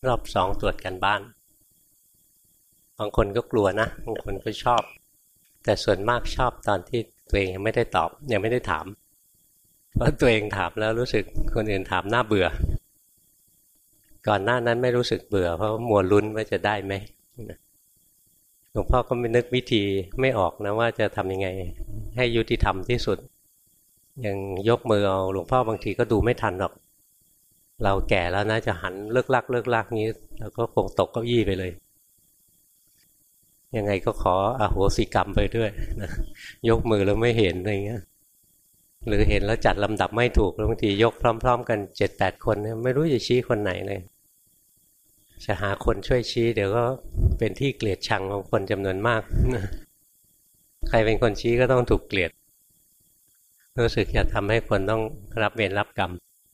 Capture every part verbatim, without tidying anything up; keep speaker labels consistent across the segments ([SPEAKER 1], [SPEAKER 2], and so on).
[SPEAKER 1] รอบสองตรวจกันบ้านบางคนก็กลัวนะบางคนก็ชอบแต่ส่วนมากชอบตอนที่ตัวเองยังไม่ได้ตอบยังไม่ได้ถามเพราะตัวเองถามแล้วรู้สึกคนอื่นถามน่าเบื่อก่อนหน้านั้นไม่รู้สึกเบื่อเพราะมัวลุ้นว่าจะได้ไหมหลวงพ่อก็ไม่นึกวิธีไม่ออกนะว่าจะทำยังไงให้ยุติธรรมที่สุดยังยกมือเอาหลวงพ่อบางทีก็ดูไม่ทันหรอกเราแก่แล้วนะจะหันเลิกลักเลิกลักนี้เราก็คงตกเก้าอี้ไปเลยยังไงก็ขออโหสิกรรมไปด้วยนะยกมือแล้วไม่เห็นอะไรเงี้ยหรือเห็นแล้วจัดลำดับไม่ถูกบางทียกพร้อมๆกัน เจ็ดแปด คนไม่รู้จะชี้คนไหนเลยจะหาคนช่วยชี้เดี๋ยวก็เป็นที่เกลียดชังของคนจำนวนมากใครเป็นคนชี้ก็ต้องถูกเกลียดรู้สึกจะทำให้คนต้องรับเวรรับกรรม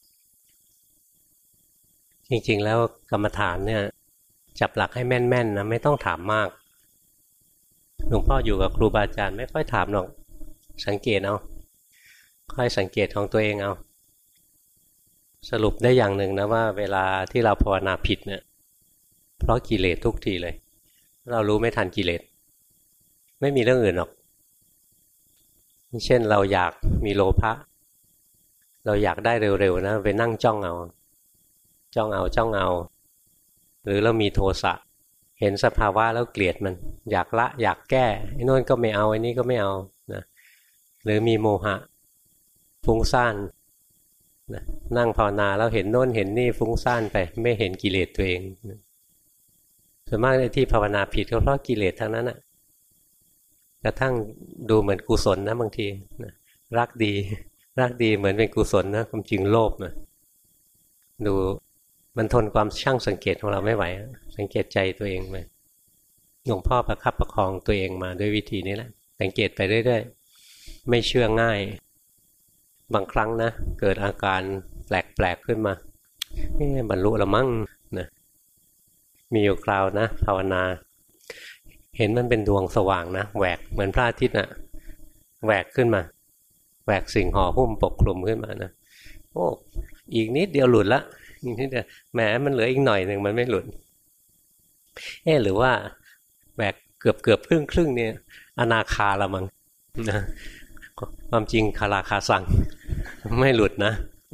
[SPEAKER 1] จริงๆแล้วกรรมฐานเนี่ยจับหลักให้แม่นๆนะไม่ต้องถามมากหลวงพ่ออยู่กับครูบาอาจารย์ไม่ค่อยถามหรอกสังเกตเอาค่อยสังเกตของตัวเองเอาสรุปได้อย่างหนึ่งนะว่าเวลาที่เราภาวนาผิดเนี่ยเพราะกิเลสทุกทีเลยเรารู้ไม่ทันกิเลสไม่มีเรื่องอื่นหรอกเช่นเราอยากมีโลภะเราอยากได้เร็วๆนะไปนั่งจ้องเอาจ้องเอาจ้องเอาหรือเรามีโทสะเห็นสภาวะแล้วเกลียดมันอยากละอยากแก้ไอ้โน่นก็ไม่เอาไอ้นี่ก็ไม่เอานะหรือมีโมหะฟุ้งซ่านนะนั่งภาวนาแล้วเห็นโน่นเห็นนี่ฟุ้งซ่านไปไม่เห็นกิเลสตัวเองส่วนมากในที่ภาวนาผิดก็เพราะกิเลสทั้งนั้นนะกระทั่งดูเหมือนกุศลนะบางทีนะรักดีรักดีเหมือนเป็นกุศลนะความจริงโลภนะดูมันทนความช่างสังเกตของเราไม่ไหวสังเกตใจตัวเองไปหลวงพ่อประคับประคองตัวเองมาด้วยวิธีนี้แหละสังเกตไปเรื่อยๆไม่เชื่อง่ายบางครั้งนะเกิดอาการแปลกๆขึ้นมานี่บรรลุละมั้งนะมีอยู่คราวนะภาวนาเห็นมันเป็นดวงสว่างนะแหวกเหมือนพระอาทิตย์น่ะแหวกขึ้นมาแหวกสิ่งห่อหุ้มปกคลุมขึ้นมานะโอ้อีกนิดเดียวหลุดละอีกนิดเดียวแหมมันเหลืออีกหน่อยหนึ่งมันไม่หลุดเอ๊ะหรือว่าแหวกเกือบเกือบครึ่งครึ่งเนี่ยอนาคาละมั้งนะความจริงคาราคาสั่งไม่หลุดนะ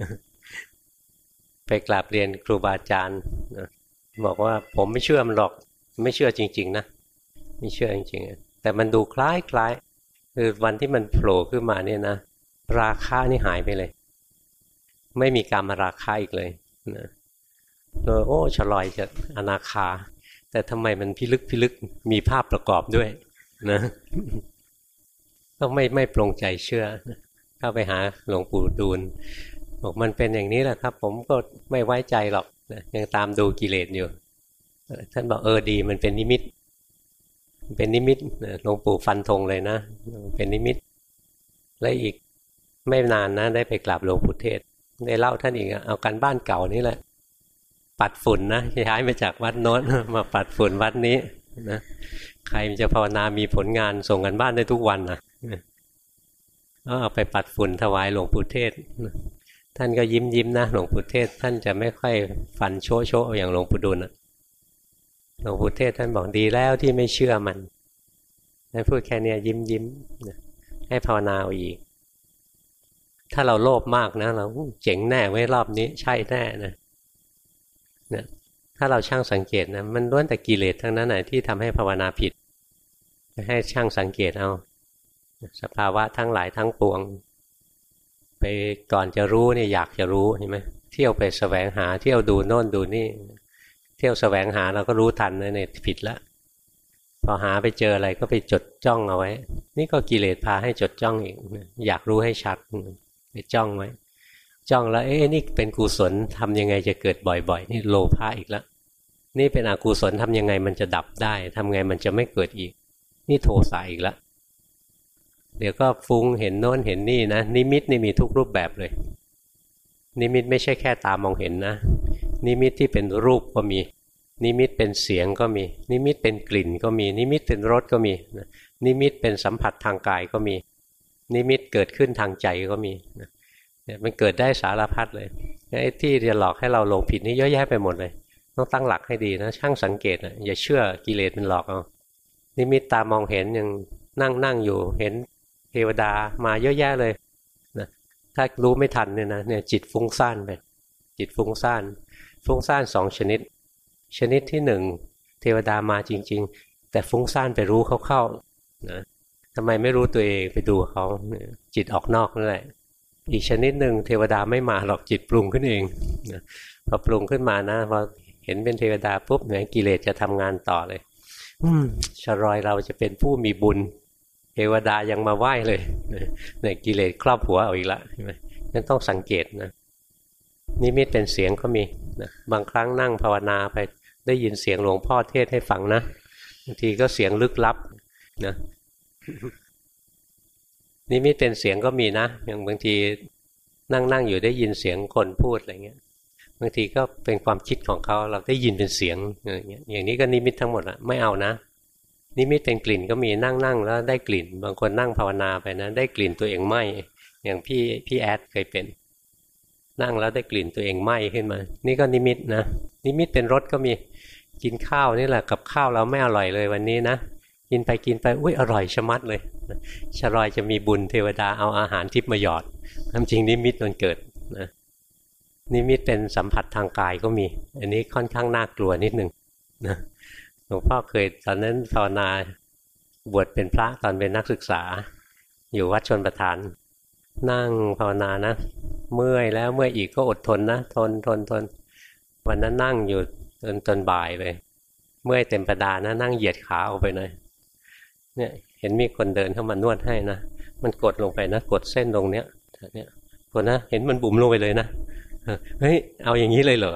[SPEAKER 1] ไปกราบเรียนครูบาอาจารย์บอกว่าผมไม่เชื่อมันหรอกไม่เชื่อจริงๆนะไม่เชื่อจริงๆแต่มันดูคล้ายคล้ายคือวันที่มันโผล่ขึ้นมาเนี่ยนะราคะนี่หายไปเลยไม่มีการมาราคะอีกเลยนะโอ้ฉลอยจะอนาคาแต่ทำไมมันพิลึกพิลึกมีภาพประกอบด้วยนะต้องไม่ไม่ปรงใจเชื่อเข้าไปหาหลวงปู่ดูลบอกมันเป็นอย่างนี้แหละครับผมก็ไม่ไว้ใจหรอกนะยังตามดูกิเลสอยู่ท่านบอกเออดีมันเป็นนิมิตเป็นนิมิตหลวงปู่ฟันธงเลยนะเป็นนิมิตและอีกไม่นานนะได้ไปกราบหลวงปู่เทศได้เล่าท่านอีกเอากันบ้านเก่านี่แหละปัดฝุ่นนะย้ายมาจากวัดโน้นมาปัดฝุ่นวัดนี้นะใครจะภาวนามีผลงานส่งกันบ้านได้ทุกวันนะก็เอาไปปัดฝุ่นถวายหลวงปู่เทศท่านก็ยิ้มยิ้มนะหลวงปู่เทศท่านจะไม่ค่อยฟันโชว์โชว์อย่างหลวงปู่ดูลนะหลวงปู่เทศท่านบอกดีแล้วที่ไม่เชื่อมันท่านพูดแค่นี้ยิ้มยิ้มให้ภาวนาเอาอีกถ้าเราโลภมากนะเราเจ๋งแน่ไว้รอบนี้ใช่แน่นะเนี่ยถ้าเราช่างสังเกตนะมันล้วนแต่กิเลสทั้งนั้นนะที่ทำให้ภาวนาผิดให้ช่างสังเกตเอาสภาวะทั้งหลายทั้งปวงไปก่อนจะรู้เนี่ยอยากจะรู้เห็นไหมเที่ยวไปแสวงหาเที่ยวดูโน่นดูนี่เที่ยวแสวงหาเราก็รู้ทันนะเนี่ยผิดแล้วพอหาไปเจออะไรก็ไปจดจ้องเอาไว้นี่ก็กิเลสพาให้จดจ้องอีกอยากรู้ให้ชัดไปจ้องไว้จ้องแล้วเอ๊ะนี่เป็นกุศลทำยังไงจะเกิดบ่อยๆนี่โลภะอีกแล้วนี่เป็นอกุศลทำยังไงมันจะดับได้ทำไงมันจะไม่เกิดอีกนี่โทสะอีกแล้วเดี๋ยวก็ฟุ้งเห็นโน้นเห็นนี่นะนิมิตนี่มีทุกรูปแบบเลยนิมิตไม่ใช่แค่ตามองเห็นนะนิมิตที่เป็นรูปก็มีนิมิตเป็นเสียงก็มีนิมิตเป็นกลิ่นก็มีนิมิตเป็นรสก็มีนิมิตเป็นสัมผัสทางกายก็มีนิมิตเกิดขึ้นทางใจก็มีมันเกิดได้สารพัดเลยไอ้ที่จะหลอกให้เราหลงผิดนี่เยอะแยะไปหมดเลยต้องตั้งหลักให้ดีนะช่างสังเกตนะอย่าเชื่อกิเลสมันหลอกเอานิมิตตามองเห็นยังนั่งนั่งอยู่เห็นเทวดามาเยอะแยะเลยนะถ้ารู้ไม่ทันเนี่ยนะเนี่ยจิตฟุ้งซ่านไปจิตฟุ้งซ่านฟุ้งซ่านสองชนิดชนิดที่หนึ่งเทวดามาจริงๆแต่ฟุ้งซ่านไปรู้เข้าๆนะทำไมไม่รู้ตัวเองไปดูเขาจิตออกนอกนั่นแหละอีกชนิดหนึ่งเทวดาไม่มาหรอกจิตปรุงขึ้นเองนะพอปรุงขึ้นมานะพอเห็นเป็นเทวดาปุ๊บเนี่ยกิเลสจะทำงานต่อเลยอืมชรอยเราจะเป็นผู้มีบุญเทวดายังมาไหว้เลยเนี่ยกิเลสครอบหัวเอาอีกละใช่ไหมนั่นต้องสังเกตนะนิมิตเป็นเสียงก็มีนะบางครั้งนั่งภาวนาไปได้ยินเสียงหลวงพ่อเทศให้ฟังนะบางทีก็เสียงลึกลับนะนิมิตเป็นเสียงก็มีนะอย่างบางทีนั่งนั่งอยู่ได้ยินเสียงคนพูดอะไรเงี้ยบางทีก็เป็นความคิดของเขาเราได้ยินเป็นเสียงอย่างเงี้ยอย่างนี้ก็นิมิตทั้งหมดอะไม่เอานะนิมิตเป็นกลิ่นก็มีนั่งนั่งแล้วได้กลิ่นบางคนนั่งภาวนาไปนะได้กลิ่นตัวเองไหม้อย่างพี่พี่แอดเคยเป็นนั่งแล้วได้กลิ่นตัวเองไหม้ขึ้นมานี่ก็นิมิตนะนิมิตเป็นรสก็มีกินข้าวนี่แหละกับข้าวเราไม่อร่อยเลยวันนี้นะกินไปกินไปอุ้ยอร่อยชะมัดเลยชะรอยจะมีบุญเทวดาเอาอาหารทิพย์มาหยอดความจริงนิมิตมันเกิดนะนิมิตเป็นสัมผัสทางกายก็มีอันนี้ค่อนข้างน่ากลัวนิดนึงนะหลวงพ่อเคยตอนนั้นภาวนาบวชเป็นพระตอนเป็นนักศึกษาอยู่วัดชลประทานนั่งภาวนานะเมื่อยแล้วเมื่อยอีกก็อดทนนะทนทนทนวันนั้นนั่งอยู่จนจนบ่ายเลยเมื่อยเต็มประดานะนั่งเหยียดขาออกไปหน่อยเนี่ยเห็นมีคนเดินเข้ามานวดให้นะมันกดลงไปนะกดเส้นตรงเนี้ยเนี่ยกดนะเห็นมันบุ๋มลงไปเลยนะเฮ้ยเอาอย่างนี้เลยเหร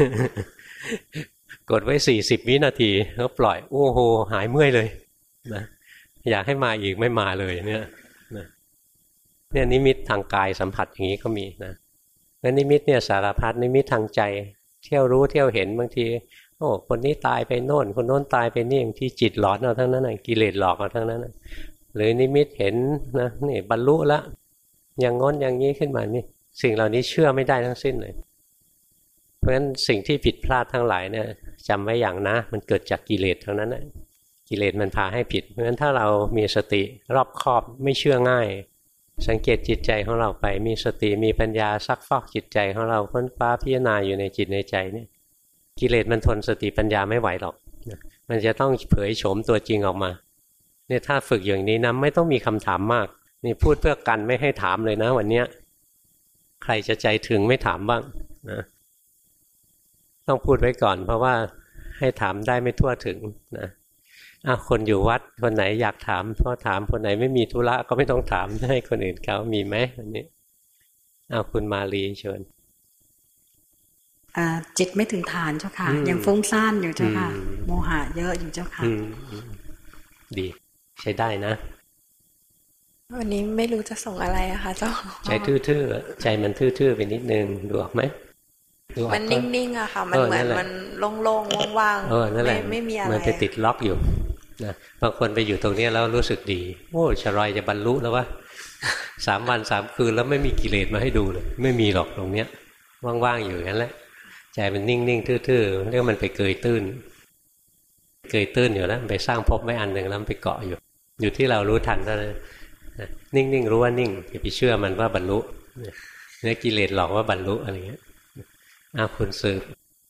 [SPEAKER 1] อกดไว้สี่สิบวินาทีแล้วปล่อยโอ้โหหายเมื่อยเลยนะอยากให้มาอีกไม่มาเลยเนี่ยนะเนี่ยนิมิตทางกายสัมผัสอย่างนี้ก็มีนะแล้วนิมิตเนี่ยสารพัดนิมิตทางใจเที่ยวรู้เที่ยวเห็นบางทีโอ้คนนี้ตายไปโน่นคนโน้นตายไปนี่บางทีจิตหลอนเอาทั้งนั้นนะกิเลสหลอกเอาทั้งนั้นนะหรือนิมิตเห็นนะนี่บรรลุละอย่างง้นอย่างนี้ขึ้นมานี่สิ่งเหล่านี้เชื่อไม่ได้ทั้งสิ้นเลยเพราะฉะนั้นสิ่งที่ผิดพลาดทั้งหลายเนี่ยจำไว้อย่างนะมันเกิดจากกิเลสทั้งนั้นนะกิเลสมันพาให้ผิดเพราะฉะนั้นถ้าเรามีสติรอบคอบไม่เชื่อง่ายสังเกตจิตใจของเราไปมีสติมีปัญญาซักฟอกจิตใจของเราค้นคว้าพิจารณาอยู่ในจิตในใจเนี่ยกิเลสมันทนสติปัญญาไม่ไหวหรอกมันจะต้องเผยโฉมตัวจริงออกมาเนี่ยถ้าฝึกอย่างนี้นะไม่ต้องมีคำถามมากนี่พูดเพื่อกันไม่ให้ถามเลยนะวันเนี้ยใครจะใจถึงไม่ถามบ้างนะต้องพูดไว้ก่อนเพราะว่าให้ถามได้ไม่ทั่วถึงนะอ่ะคนอยู่วัดคนไหนอยากถามพอถามคนไหนไม่มีธุระก็ไม่ต้องถามให้คนอื่นเขามีไหมอันนี้เอาคุณมาลีเชิญ
[SPEAKER 2] จิตไม่ถึงฐานเจ้าค่ะยังฟุ้งซ่านอยู่เจ้าค่ะโมหะเยอะอยู่เจ้าค่ะ
[SPEAKER 1] ดีใช้ได้นะ
[SPEAKER 3] วันนี้ไม่รู้จะส่งอะไรอะค่ะเจ้า
[SPEAKER 1] ใจทื่อๆใจมันทื่อๆไปนิดนึงดูออกไหม
[SPEAKER 3] มันนิ่งๆอะค่ะมันเหมือนมันโล่งๆว่างๆไม่ไม่มีอะไร
[SPEAKER 1] มันไปติดล็อกอยู่นะบางคนไปอยู่ตรงนี้แล้วรู้สึกดีโอ้ชรอยจะบรรลุแล้ววะสามวันสามคืนแล้วไม่มีกิเลสมาให้ดูเลยไม่มีหรอกตรงเนี้ยว่างๆอยู่งั้นแหละใจมันนิ่งๆทื่อๆเรียกมันไปเกยตื้นเกยตื้นอยู่แล้วไปสร้างภพไว้อันหนึ่งแล้วไปเกาะอยู่อยู่ที่เรารู้ทันเท่านั้นนิ่งๆรู้ว่านิ่งอย่าไปเชื่อมันว่าบรรลุเนี่ยกิเลสหลอกว่าบรรลุอะไรเงี้ยอ้าวคุณสืบ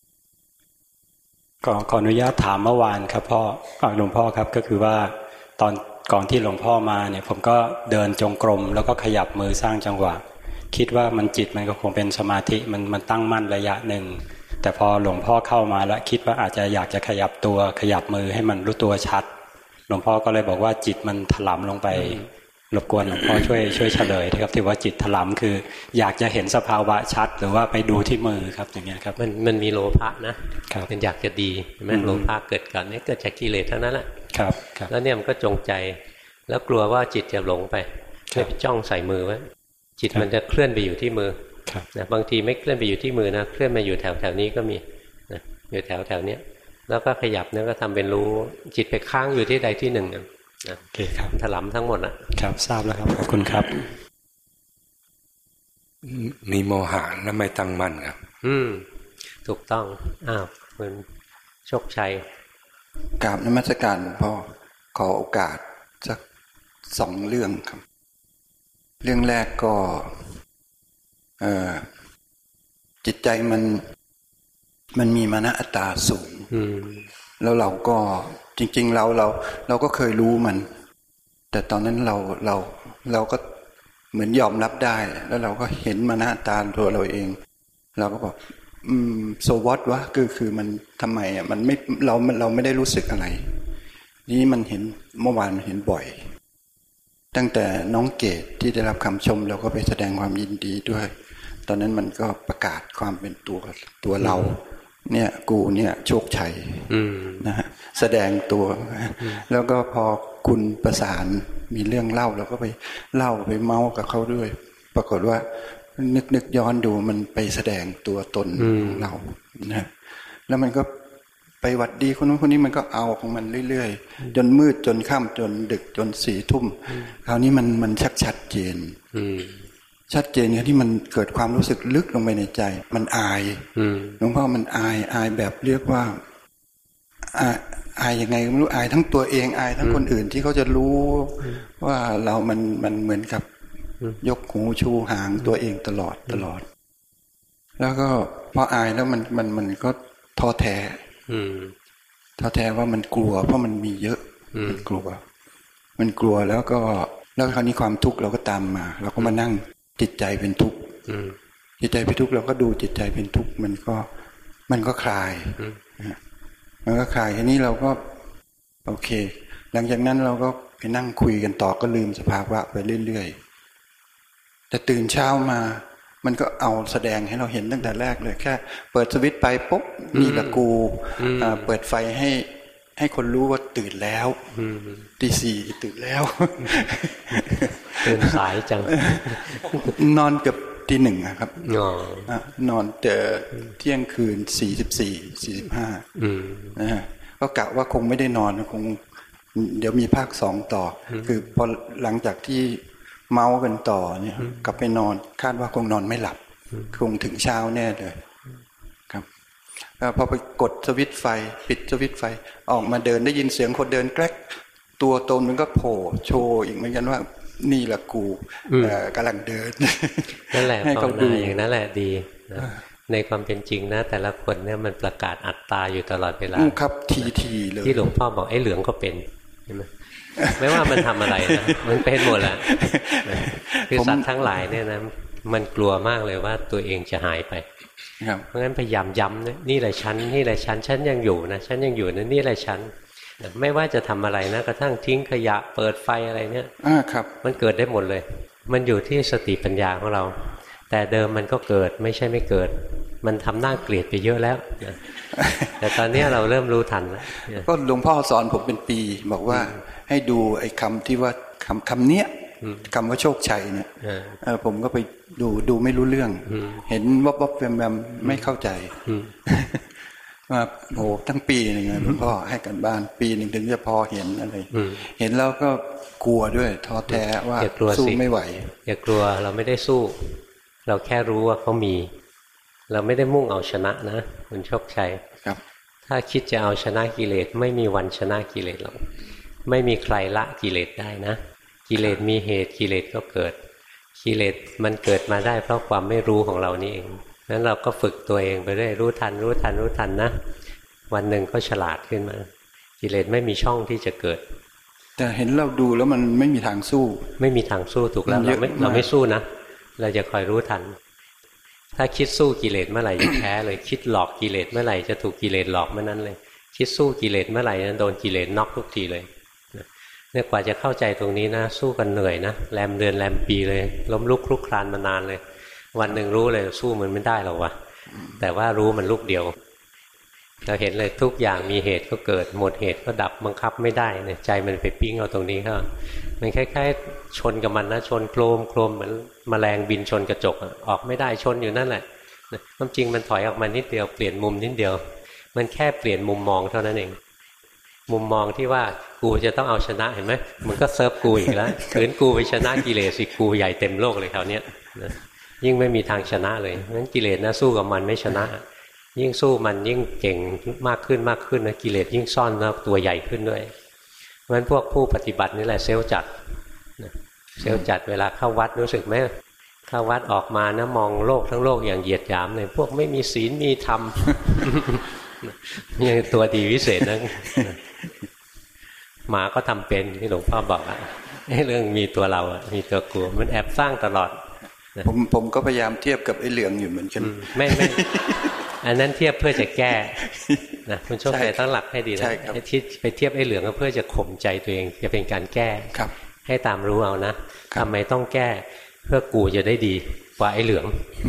[SPEAKER 4] ขอขออนุญาตถามเมื่อวานครับพ่อหลวงพ่อครับก็คือว่าตอนก่อนที่หลวงพ่อมาเนี่ยผมก็เดินจงกรมแล้วก็ขยับมือสร้างจังหวะคิดว่ามันจิตมันก็คงเป็นสมาธิมันมันตั้งมั่นระยะหนึ่งแต่พอหลวงพ่อเข้ามาแล้วคิดว่าอาจจะอยากจะขยับตัวขยับมือให้มันรู้ตัวชัดหลวงพ่อก็เลยบอกว่าจิตมันถลำลงไปรบกวนหลวงพ่อช่วยช่วยเฉลยนะครับที่ว่าจิตถลำคืออยากจะเห็นสภาวะชัดหรือว่าไปดูที่มือครับอย่างเงี้ยครับ
[SPEAKER 1] มันมันมีโลภะนะมันอยากจะดีใช่ไหมโลภะเกิดก่อนนี่เกิดจากกิเลสทั้งนั้นแหละ
[SPEAKER 4] ครับ
[SPEAKER 1] แล้วเนี่ยมันก็จงใจแล้วกลัวว่าจิตจะหลงไปเลยไปจ้องใส่มือไว้จิตมันจะเคลื่อนไปอยู่ที่มือนะบางทีไม่เคลื่อนไปอยู่ที่มือนะเคลื่อนมาอยู่แถวแถวนี้ก็มีนะอยู่แถวแถวเนี้ยแล้วก็ขยับเนี่ยก็ทำเป็นรู้จิตไปค้างอยู่ที่ใดที่หนึ่งนะ
[SPEAKER 4] โอเคครับ
[SPEAKER 1] ถลำทั้งหมดอ่ะ
[SPEAKER 4] ครับทราบแล้วครับขอบคุณครับ
[SPEAKER 5] มีโมหะแล้วไม่ตั้งมั่นครับ
[SPEAKER 1] อืมถูกต้องอ้าวคุณโชคชัย
[SPEAKER 5] กราบนมัสการหลวงพ่อขอโอกาสสักสองเรื่องครับเรื่องแรกก็เอ่อจิตใจมันมันมีมานะอัตตาสูงแล้วเราก็จริงๆเราเราเราก็เคยรู้มันแต่ตอนนั้นเราเราเราก็เหมือนยอมรับได้แล้วเราก็เห็นมานะอัตตาตัวเราเองเราก็บอกอืมโซวอตวะคือคือมันทำไมอ่ะมันไม่เราเราไม่ได้รู้สึกอะไรนี่มันเห็นเมื่อวานมันเห็นบ่อยตั้งแต่น้องเกดที่ได้รับคำชมเราก็ไปแสดงความยินดีด้วยตอนนั้นมันก็ประกาศความเป็นตัวตัวเราเนี่ยกูเนี่ยโชคชัยนะฮะแสดงตัวแล้วก็พอคุณประสานมีเรื่องเล่าเราก็ไปเล่าไปเมาส์กับเขาด้วยปรากฏว่านึกนึกย้อนดูมันไปแสดงตัวตนของเรานะแล้วมันก็ไปหวัดดีคนนู้นคนนี้มันก็เอาของมันเรื่อยๆจนมืดจนค่ำจนดึกจนสี่ทุ่มคราวนี้มันมันชักชัดเจนชัดเจนเนี่ยที่มันเกิดความรู้สึกลึกลงไปในใจมันอายหลวงพ่อมันอายอายแบบเรียกว่าอายอายยังไงไม่รู้อายทั้งตัวเองอายทั้งคนอื่นที่เขาจะรู้ว่าเรามันมันเหมือนกับยกหูชูหางตัวเองตลอดตลอดแล้วก็พออายแล้วมันมันมันก็ท้อแท้ท้อแท้ว่ามันกลัวเพราะมันมีเยอะมันกลัวมันกลัวแล้วก็แล้วคราวนี้ความทุกข์เราก็ตามมาเราก็มานั่งจิตใจเป็นทุกข์จิตใจเป็นทุกข์เราก็ดูจิตใจเป็นทุกข์มันก็มันก็คลายมันก็คลายทีนี้เราก็โอเคหลังจากนั้นเราก็ไปนั่งคุยกันต่อก็ลืมสภาวะไปเรื่อยๆแต่ตื่นเช้ามามันก็เอาแสดงให้เราเห็นตั้งแต่แรกเลยแค่เปิดสวิตช์ไปปุ๊บนี่ละกูเปิดไฟให้ให้คนรู้ว่าตื่นแล้วตีสี่ตื่นแล้ว
[SPEAKER 1] ตื่นสายจัง
[SPEAKER 5] นอนเกือบตีหนึ่งครับนอนแต่เที่ยงคืนสี่สิบสี่สี่สิบห้านะฮะก็กะว่าคงไม่ได้นอนคงเดี๋ยวมีภาคสองต่อคือพอหลังจากที่เมากันต่อเนี่ยกลับไปนอนคาดว่าคงนอนไม่หลับคงถึงเช้าแน่เลยครับพอไปกดสวิตช์ไฟปิดสวิตช์ไฟออกมาเดินได้ยินเสียงคนเดินแกล้งตัวตนมันก็โผล่โชว์อีกเหมือนกันว่านี่แหละกูกำลังเดิน
[SPEAKER 1] นั่นแหละภาวนาอย่างนั้นแหละดีในความเป็นจริงนะแต่ละคนเนี่ยมันประกาศอัตตาอยู่ตลอดเวลา
[SPEAKER 5] ครับทีทีเลย
[SPEAKER 1] ที่หลวงพ่อบอกไอ้เหลืองก็เป็นใช่ไหมไม่ว่ามันทำอะไรนะมันเป็นหมดแหละคือสัตว์ทั้งหลายเนี่ยนะมันกลัวมากเลยว่าตัวเองจะหายไปเพราะงั้นพยายามย้ำนะนี่แหละฉันนี่แหละฉันฉันยังอยู่นะฉันยังอยู่นะนี่แหละฉันไม่ว่าจะทำอะไรนะกระทั่งทิ้งขยะเปิดไฟอะไรเนี่ยมันเกิดได้หมดเลยมันอยู่ที่สติปัญญาของเราแต่เดิมมันก็เกิดไม่ใช่ไม่เกิดมันทำหน้าเกลียดไปเยอะแล้วแต่ตอนนี้เราเริ่มรู้ทันแล้ว
[SPEAKER 5] ก็หลวงพ่อสอนผมเป็นปีบอกว่าให้ดูไอ้คำที่ว่าคำคำเนี้ยคำว่าโชคชัยเนี่ยผมก็ไปดูดูไม่รู้เรื่องเห็นวับวับแวมแวมไม่เข้าใจว่าโอ้ทั้งปีนึงหลวงพ่อให้กันบ้านปีหนึ่งถึงจะพอเห็นอะไรเห็นแล้วก็กลัวด้วยท้อแท้ว่าสู้ไม่ไหว
[SPEAKER 1] อย่ากลัวเราไม่ได้สู้เราแค่รู้ว่าเขามีเราไม่ได้มุ่งเอาชนะนะคุณโชคชัย
[SPEAKER 5] ครับ
[SPEAKER 1] ถ้าคิดจะเอาชนะกิเลสไม่มีวันชนะกิเลสหรอกไม่มีใครละกิเลสได้นะกิเลสมีเหตุกิเลสก็เกิดกิเลสมันเกิดมาได้เพราะความไม่รู้ของเรานี่เองนั้นเราก็ฝึกตัวเองไปเรื่อยรู้ทันรู้ทันรู้ทันนะวันหนึ่งก็ฉลาดขึ้นมากิเลสไม่มีช่องที่จะเกิด
[SPEAKER 5] แต่เห็นเราดูแล้วมันไม่มีทางสู้
[SPEAKER 1] ไม่มีทางสู้ถูกแล้วเราไม่เราไม่สู้นะเราจะคอยรู้ทันถ้าคิดสู้กิเลสเมื่อไหร่จะแพ้เลยคิดหลอกกิเลสเมื่อไหร่จะถูกกิเลสหลอกเมื่อนั้นเลยคิดสู้กิเลสเมื่อไหร่จะโดนกิเลสน็อกทุกทีเลยเนี่ยกว่าจะเข้าใจตรงนี้นะสู้กันเหนื่อยนะแรมเดือนแรมปีเลยล้มลุกคลุกคลานมานานเลยวันหนึ่งรู้เลยสู้มันไม่ได้หรอกวะแต่ว่ารู้มันลูกเดียวเราเห็นเลยทุกอย่างมีเหตุก็เกิดหมดเหตุก็ดับบังคับไม่ได้เนี่ยใจมันไปปิ้งเอาตรงนี้ครับมันคล้ายๆชนกับมันนะชนโครมโครมเหมือนแมลงบินชนกระจกออกไม่ได้ชนอยู่นั่นแหละความจริงมันถอยออกมานิดเดียวเปลี่ยนมุมนิดเดียวมันแค่เปลี่ยนมุมมองเท่านั้นเองมุมมองที่ว่ากูจะต้องเอาชนะเห็นไหมมันก็เซิร์ฟกูอีกแล้วขืนกูไปชนะกิเลสสิกูใหญ่เต็มโลกเลยคราวนี้ยิ่งไม่มีทางชนะเลยงั้นกิเลสนะสู้กับมันไม่ชนะยิ่งสู้มันยิ่งเก่งมากขึ้นมากขึ้นนะกิเลสยิ่งซ่อนแล้วตัวใหญ่ขึ้นด้วยเพราะฉะนั้นพวกผู้ปฏิบัตินี่แหละเซลล์จัดเซลล์จัดเวลาเข้าวัดรู้สึกไหมเข้าวัดออกมานะมองโลกทั้งโลกอย่างเหยียดหยามเลยพวกไม่มีศีลมีธรรมนี่ตัวดีวิเศษนะหมาก็ทำเป็นที่หลวงพ่อบอกอะเรื่องมีตัวเราอะมีตัวกูมันแอบสร้างตลอด
[SPEAKER 5] ผมผมก็พยายามเทียบกับไอ้เหลืองอยู่เหมือนกัน
[SPEAKER 1] ไม่ไม่อันนั้นเทียบเพื่อจะแก้นะคุณโชคชัยตั้งหลักให้ดีนะที่ไปเทียบไอ้เหลืองก็เพื่อจะข่มใจตัวเองจะเป็นการแก้ให้ตามรู้เอานะทำไมต้องแก้เพื่อกูจะได้ดีกว่าไอ้เหลือง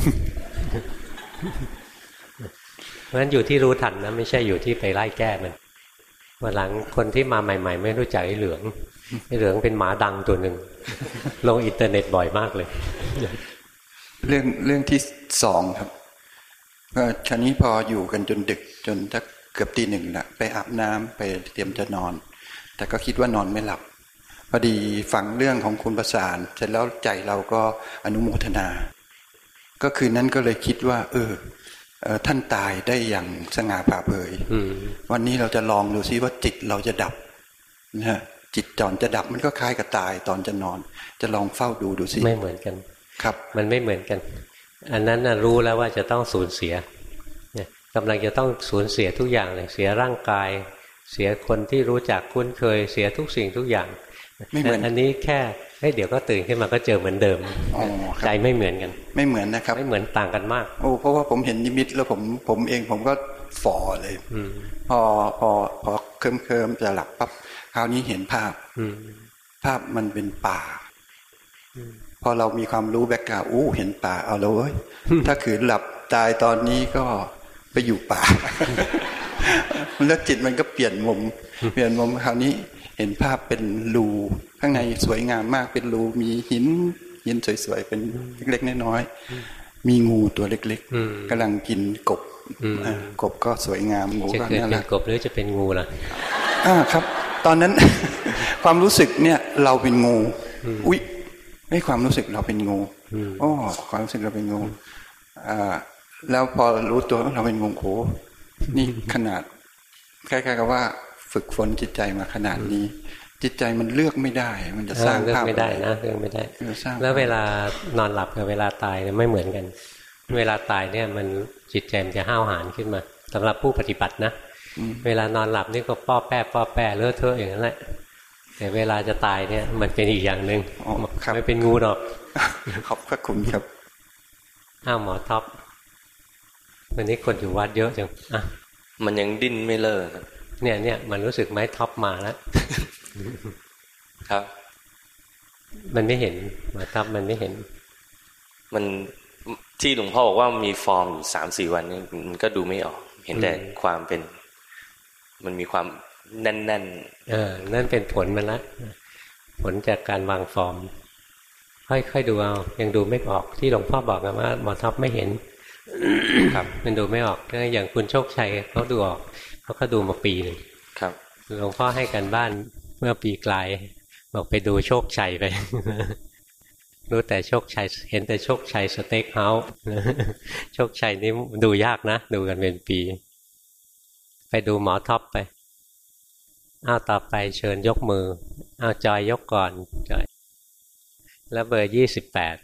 [SPEAKER 1] เพราะฉะนั้นอยู่ที่รู้ทันนะไม่ใช่อยู่ที่ไปไล่แก้มันวันหลังคนที่มาใหม่ๆไม่รู้จักไอ้เหลืองไอ้เหลืองเป็นหมาดังตัวหนึ่งลงอินเทอร์เน็ตบ่อยมากเลย
[SPEAKER 5] เรื่องเรื่องที่สองครับก็คราวนี้พออยู่กันจนดึกจนทักเกือบตีหนึ่งละไปอาบน้ำไปเตรียมจะนอนแต่ก็คิดว่านอนไม่หลับพอดีฟังเรื่องของคุณประสานเสร็จแล้วใจเราก็อนุโมทนาก็คืนนั้นก็เลยคิดว่าเออท่านตายได้อย่างสง่าผ่าเผยวันนี้เราจะลองดูซิว่าจิตเราจะดับนะฮะจิตตอนจะดับมันก็คล้ายกับตายตอนจะนอนจะลองเฝ้าดูดูซิ
[SPEAKER 1] ไม่เหมือนกัน
[SPEAKER 5] ครับ
[SPEAKER 1] มันไม่เหมือนกันอันนั้นน่ะรู้แล้วว่าจะต้องสูญเสียเนี่ยกำลังจะต้องสูญเสียทุกอย่างเลยเสียร่างกายเสียคนที่รู้จักคุ้นเคยเสียทุกสิ่งทุกอย่างไม่เหมือนอันนี้แค่เฮ้ยเดี๋ยวก็ตื่นขึ้นมาก็เจอเหมือนเดิมใจไม่เหมือนกัน
[SPEAKER 5] ไม่เหมือนนะครับ
[SPEAKER 1] ไม่เหมือนต่างกันมาก
[SPEAKER 5] โอ้เพราะว่าผมเห็นนิมิตแล้วผมผมเองผมก็ฝ่อเลยพอพอพอเคลิ้มเคลิ้มจะหลับปั๊บคราวนี้เห็นภาพภาพมันเป็นป่าพอเรามีความรู้แบ็คกราวด์อู้เห็นป่าเอาแล้วเว้ยถ้าขืนหลับตายตอนนี้ก็ไปอยู่ป่าแล้วจิตมันก็เปลี่ยนมุมเปลี่ยนมุมคราวนี้เห็นภาพเป็นรูข้างในสวยงามมากเป็นรูมีหินหินสวยๆเป็นเล็กๆน้อยๆมีงูตัวเล็กๆกำลังกินกบกบก็สวยงามงูก็น่ารัก
[SPEAKER 1] จะเป็นกบหรือจะเป็นงูล่ะ
[SPEAKER 5] อ่าครับตอนนั้น ความรู้สึกเนี่ยเราเป็นงูอุ๊ยไม่ความรู้สึกเราเป็นงูอ๋อความรู้สึกเราเป็นงูอ่าแล้วพอรู้ตัวเราเป็นงูโหนี่ขนาดคล้ายๆกับว่าฝึกฝนจิตใจมาขนาดนี้จิตใจมันเลือกไม่ได้มันจะสร้างภาพ
[SPEAKER 1] ไม่ได้นะเลือกไม่ได้แล้วเวลานอนหลับกับเวลาตายเนี่ยไม่เหมือนกันเวลาตายเนี่ยมันจิตใจมันจะห้าวหาญขึ้นมาสำหรับผู้ปฏิบัตินะเวลานอนหลับนี่ก็ป้อแป้ป้อแป้เลอะเทอะอย่างนั้นแหละแต่เวลาจะตายเนี่ยมันเป็นอีกอย่างหนึ่งไม่เป็นงูหรอก
[SPEAKER 5] ขอบพระคุณครับ
[SPEAKER 1] อ้าวหมอท็อปวันนี้คนอยู่วัดเยอะจังอ่ะ
[SPEAKER 6] มันยังดิ้นไม่เลิก
[SPEAKER 1] เนี่ยเนี่ยมันรู้สึกไหมท็อปมาแล้ว
[SPEAKER 6] ครับ
[SPEAKER 1] มันไม่เห็นหมอท็อปมันไม่เห็น
[SPEAKER 6] มันที่หลวงพ่อบอกว่ามีฟอร์มอยู่สามสี่วันนี้มันก็ดูไม่ออกเห็นแต่ความเป็นมันมีความแน่น
[SPEAKER 1] ๆเออนั่นเป็นผลมันละผลจากการวางฟอร์มค่อยๆดูเอายังดูไม่ออกที่หลวงพ่อบอกกันว่าหมอท็อปไม่เห็นครับมันดูไม่ออกอย่างคุณโชคชัยเขาดูออกเขาก็ดูมาปีหนึ่ง
[SPEAKER 6] ครับ
[SPEAKER 1] หลวงพ่อให้กันบ้านเมื่อปีกลายบอกไปดูโชคชัยไปรู้แต่โชคชัยเห็นแต่โชคชัยสเต็กเฮาส์โชคชัยนี่ดูยากนะดูกันเป็นปีไปดูหมอท็อปไปอ้าวต่อไปเชิญยกมืออ้าวจอยยกก่อนจอยแล้วเบอร์ยี่สิบแปด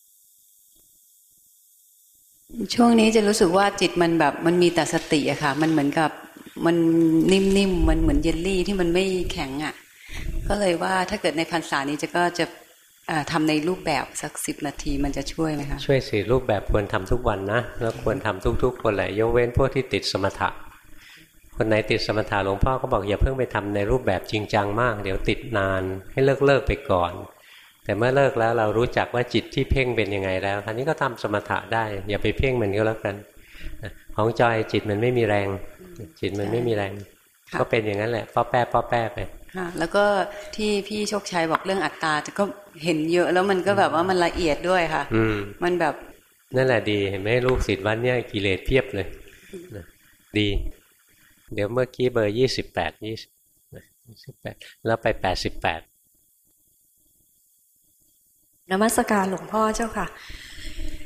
[SPEAKER 2] ช่วงนี้จะรู้สึกว่าจิตมันแบบมันมีแต่สติอะค่ะมันเหมือนกับมันนิ่มๆมันเหมือนเยลลี่ที่มันไม่แข็งอะก็เลยว่าถ้าเกิดในพรรษานี้จะก็จะทำในรูปแบบสักสิบนาทีมันจะช่วยไหมคะ
[SPEAKER 1] ช่วยสิรูปแบบควรทำทุกวันนะแล้วควรทำทุกๆคนแหละยกเว้นพวกที่ติดสมถะคนไหนติดสมถะหลวงพ่อก็บอกอย่าเพิ่งไปทำในรูปแบบจริงจังมากเดี๋ยวติดนานให้เลิกเลิกไปก่อนแต่เมื่อเลิกแล้วเรารู้จักว่าจิตที่เพ่งเป็นยังไงแล้วคราวนี้ก็ทำสมถะได้อย่าไปเพ่งมันก็แล้วกันของจอยจิตมันไม่มีแรงจิตมันไม่มีแรงก็เป็นอย่างนั้นแหละป้อแป้ป้อแป้ไป
[SPEAKER 2] แล้วก็ที่พี่โชคชัยบอกเรื่องอัตตาก็เห็นเยอะแล้วมันก็แบบว่ามันละเอียดด้วยค่ะมันแบบ
[SPEAKER 1] นั่นแหละดีเห็นไหมลูกศิษย์วัดเนี่ยกิเลสเพียบเลยดีเดี๋ยวเมื่อกี้เบอร์ยี่สิบแปดยี่สิบแปดแล้วไปแปดสิบแปด
[SPEAKER 7] นมัสการหลวงพ่อเจ้าค่ะ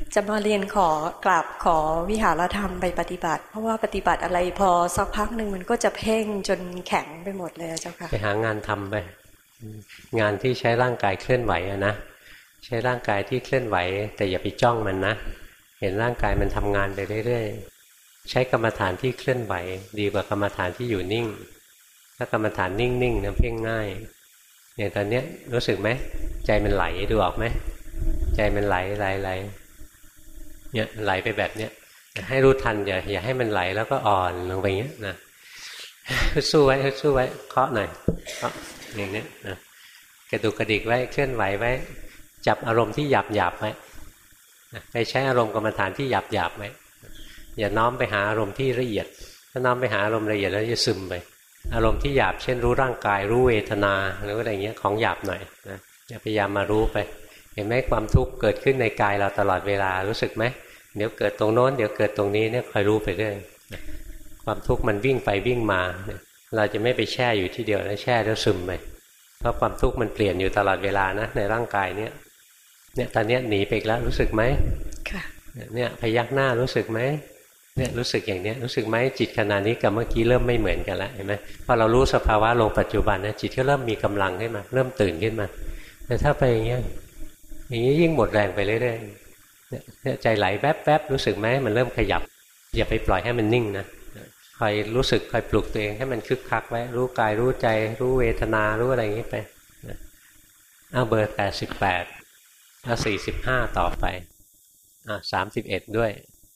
[SPEAKER 7] จะมาเรียนขอกราบขอวิหารธรรมไปปฏิบัติเพราะว่าปฏิบัติอะไรพอสักพักหนึ่งมันก็จะเพ่งจนแข็งไปหมดเลยเจ้าค่ะ
[SPEAKER 1] ไปหางานทำไปงานที่ใช้ร่างกายเคลื่อนไหวอะนะใช้ร่างกายที่เคลื่อนไหวแต่อย่าไปจ้องมันนะเห็นร่างกายมันทำงานไปเรื่อยๆใช้กรรมฐานที่เคลื่อนไหวดีกว่ากรรมฐานที่อยู่นิ่งถ้ากรรมฐานนิ่งๆนะเพ่งง่ายอย่างตอนนี้รู้สึกไหมใจมันไหลดูออกไหมใจมันไหลไหลไหลเนี่ยไหลไปแบบเนี้ยให้รู้ทันอย่าอย่าให้มันไหลแล้วก็อ่อนลงไปอย่างเงี้ยนะสู้ไว้สู้ไว้เคาะหน่อยเคาะอย่างนี้นะกระดุกกระดิกไว้เคลื่อนไหวไว้จับอารมณ์ที่หยาบหยาบไว้ไปใช้อารมณ์กรรมฐานที่หยาบหยาบไว้อย่าน้อมไปหาอารมณ์ที่ละเอียดถ้าน้อมไปหาอารมณ์ละเอียดแล้วจะซึมไปอารมณ์ที่หยาบเช่นรู้ร่างกายรู้เวทนาหรืออะไรเงี้ยของหยาบหน่อยนะอย่าพยายามมารู้ไปเห็นไหมความทุกข์เกิดขึ้นในกายเราตลอดเวลารู้สึกไหมเดี๋ยวเกิดตรงโน้นเดี๋ยวเกิดตรงนี้เนี่ยคอยรู้ไปเรื่อยความทุกข์มันวิ่งไปวิ่งมาเราจะไม่ไปแช่อยู่ที่เดียวแล้วแช่แล้วซึมไปเพราะความทุกข์มันเปลี่ยนอยู่ตลอดเวลานะในร่างกายเนี่ยเนี่ยตอนนี้หนีไปแล้วรู้สึกไหมค่ะเนี่ยพยักหน้ารู้สึกไหมเนี่ยรู้สึกอย่างเนี้ยรู้สึกไหมจิตขณะนี้กับเมื่อกี้เริ่มไม่เหมือนกันแล้วเห็นไหมพอเรารู้สภาวะลงปัจจุบันนะจิตก็เริ่มมีกำลังขึ้นมาเริ่มตื่นขึ้นมาแต่ถ้าไปอย่างเงี้ยอย่างนี้ยิ่งหมดแรงไปเรื่อยๆเนี่ยใจไหลแวบๆรู้สึกไหมมันเริ่มขยับอย่าไปปล่อยให้มันนิ่งนะคอยรู้สึกคอยปลุกตัวเองให้มันคึกคักไว้รู้กายรู้ใจรู้เวทนารู้อะไรอย่างนี้ไปเอาเบอร์แปดสิบแปดเอาสี่สิบห้าต่อไปอ่าสามสิบเอ็ดด้วย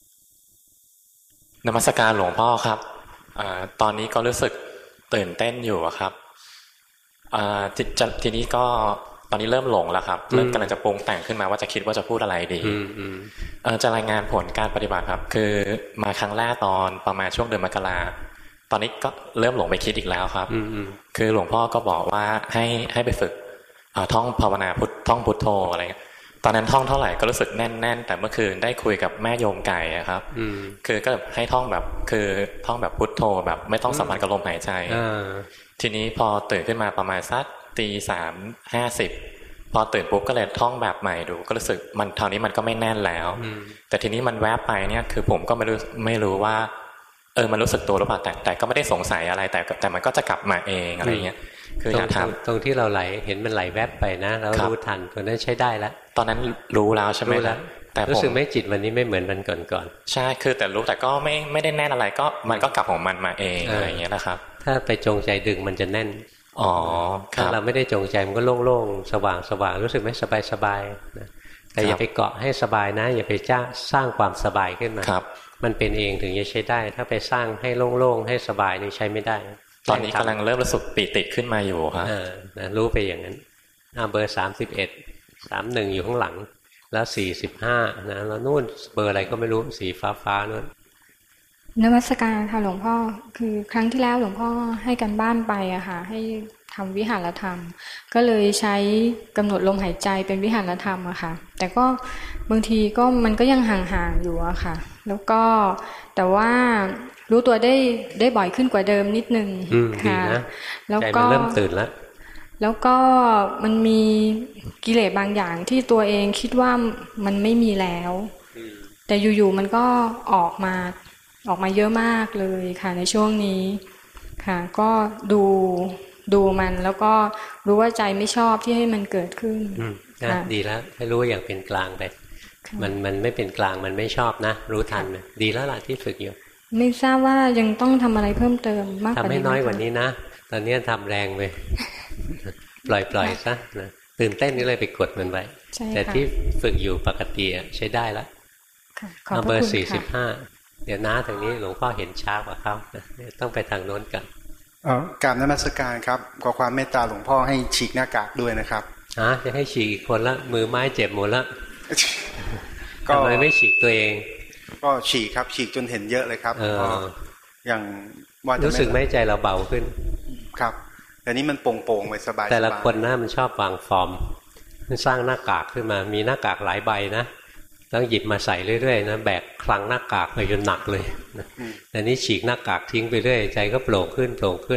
[SPEAKER 8] นมัสการหลวงพ่อครับอ่าตอนนี้ก็รู้สึกตื่นเต้นอยู่ครับอ่าทีนี้ก็ตอนนี้เริ่มหลงแล้วครับเริ่มกำลังจะปรุงแต่งขึ้นมาว่าจะคิดว่าจะพูดอะไรดีเออจะรายงานผลการปฏิบัติครับคือมาครั้งแรกตอนประมาณช่วงเดือนมกราตอนนี้ก็เริ่มหลงไปคิดอีกแล้วครับคือหลวงพ่อก็บอกว่าให้ให้ไปฝึกท่องภาวนาพุทท่องพุทโธอะไรตอนนั้นท่องเท่าไหร่ก็รู้สึกแน่นๆแต่เมื่อคืนได้คุยกับแม่โยมไก่ครับคือก็ให้ท่องแบบคือท่องแบบพุทโธแบบไม่ต้องสัมพันธ์กับลมหายใจทีนี้พอตื่นขึ้นมาประมาณสักตีสามห้าสิบพอตื่นปุ๊บก็เลยท่องแบบใหม่ดูก็รู้สึกมันเท่านี้มันก็ไม่แน่นแล้วแต่ทีนี้มันแวบไปเนี่ยคือผมก็ไม่รู้ไม่รู้ว่าเออมันรู้สึกตัวหรือเปล่าแต่แต่ก็ไม่ได้สงสัยอะไรแต่แต่มันก็จะกลับมาเองอะไรเงี้ยคืออยากถามตรงที่เราไหลเห็นมันไหลแวบไปนะเรารู้ทันตัวนั้นใช้ได้แล้วตอนนั้นรู้แล้วใช่ไหมล่ะแต่รู้สึกไม่จิตวันนี้ไม่เหมือนวันก่อนๆใช่คือแต่รู้แต่ก็ไม่ไม่ได้แน่นอะไรก็มันก็กลับของมันมาเองอะไรเงี้ยนะครับถ้าไปจงใจดึงมันจะแน่นอ๋อถ้าเราไม่ได้จงใจมันก็โล่งๆสว่างๆรู้สึกไหมสบายๆนะแต่อย่าไปเกาะให้สบายนะอย่าไปจ้าสร้างความสบายขึ้นมามันเป็นเองถึงจะใช้ได้ถ้าไปสร้างให้โล่งๆให้สบายนี่ใช้ไม่ได้ตอนนี้กำลังเริ่มรู้สึกปีติขึ้นมาอยู่ครับรู้ไปอย่างนั้นเอาเบอร์สามสิบเอ็ดสามหนึ่งอยู่ข้างหลังแล้วสี่สิบห้านะแล้วนู่นเบอร์อะไรก็ไม่รู้สีฟ้าฟ้านู่น
[SPEAKER 9] นมัสการค่ะหลวงพ่อคือครั้งที่แล้วหลวงพ่อให้กันบ้านไปอะค่ะให้ทำวิหารธรรมก็เลยใช้กำหนดลมหายใจเป็นวิหารธรรมอะค่ะแต่ก็บางทีก็มันก็ยังห่างๆอยู่อะค่ะแล้วก็แต่ว่ารู้ตัวได้ได้บ่อยขึ้นกว่าเดิมนิดนึงค่ะแล้วก็ใจมันเริ่มตื่นแล้วแล้วก็มันมีกิเลสบางอย่างที่ตัวเองคิดว่ามันไม่มีแล้วแต่อยู่ๆมันก็ออกมาออกมาเยอะมากเลยค่ะในช่วงนี้ค่ะก็ดูดูมันแล้วก็รู้ว่าใจไม่ชอบที่ให้มันเกิดขึ้นนะดีแล้วให้รู้อย่างเป็นกลางไปมันมันไม่เป็นกลางมันไม่ชอบนะรู้ทันดีแล้วล่ะที่ฝึกอยู่ไม่ทราบว่ายังต้องทำอะไรเพิ่มเติมมากกว่านี้ทำให้น้อยกว่านี้นะตอนนี้ทำแรงไปปล่อยปล่อยซะนะตื่นเต้นนี่เลยไปกดมันไว้แต่ที่ฝึกอยู่ปกติใช้ได้แล้วเอาเบอร์สี่สิบห้าเดี๋ยวน้าทางนี้หลวงพ่อเห็นช้ากว่าเขาต้องไปทางโน้นกัน
[SPEAKER 10] อ๋อกราบนมัสการครับขอความเมตตาหลวงพ่อให้ฉีกหน้ากากด้วยนะครับ
[SPEAKER 1] ฮะจะให้ฉีกอีกคนละมือไม้เจ็บหมดละทำไมไม่ฉีกตัวเอง
[SPEAKER 10] ก็ฉีกครับฉีกจนเห็นเยอะเลยครับก็อย่างว่า
[SPEAKER 1] รู้สึกไหมใจเราเบาขึ้น
[SPEAKER 10] ครับแต่นี้มันโป่งๆไปสบาย
[SPEAKER 1] แต่ละคนนะมันชอบวางฟอร์มมันสร้างหน้ากากขึ้นมามีหน้ากากหลายใบนะต้องหยิบมาใส่เรื่อยๆนะแบกคลังหน้ากากไปจนหนักเลยนะแต่นี้ฉีกหน้ากากทิ้งไปเรื่อยใจก็โปร่งขึ้นโปร่งขึ้น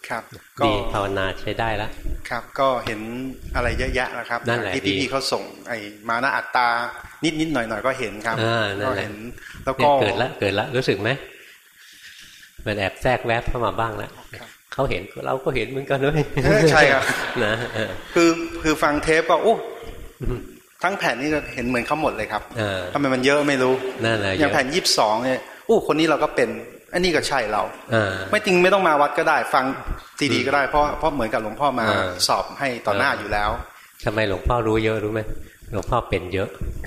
[SPEAKER 10] ครับ
[SPEAKER 1] ดีภาวนาใช้ได้แล้ว
[SPEAKER 10] ครับก็เห็นอะไรเยอะแยะนะครับที่พี่ๆเขาส่งไอ้มานะอัตตานิดๆหน่อยๆก็เห็นครับก็เห็นแล้วก็
[SPEAKER 1] เกิดละเกิดละรู้สึกไหมมันแอบแทรกแวบเข้ามาบ้างแล้วเขาเห็นเราก็เห็นเหมือนกันด้วย
[SPEAKER 10] ใช่ครับ
[SPEAKER 1] นะ
[SPEAKER 10] คือคือฟังเทปก็โอ้ทั้งแผ่นนี่ก็เห็นเหมือนเขาหมดเลยครับทำไมมันเยอะไม่รู้อย่างแผ่นยี่สิบสองเนี่ยโอ้คนนี้เราก็เป็นอันนี้ก็ใช่เราไม่จริงไม่ต้องมาวัดก็ได้ฟังซีดีก็ได้เพราะเพราะเหมือนกับหลวงพ่อมาสอบให้ต่อหน้าอยู่แล้ว
[SPEAKER 1] ทำไมหลวงพ่อรู้เยอะรู้ไหมหลวงพ่อเป็นเยอะ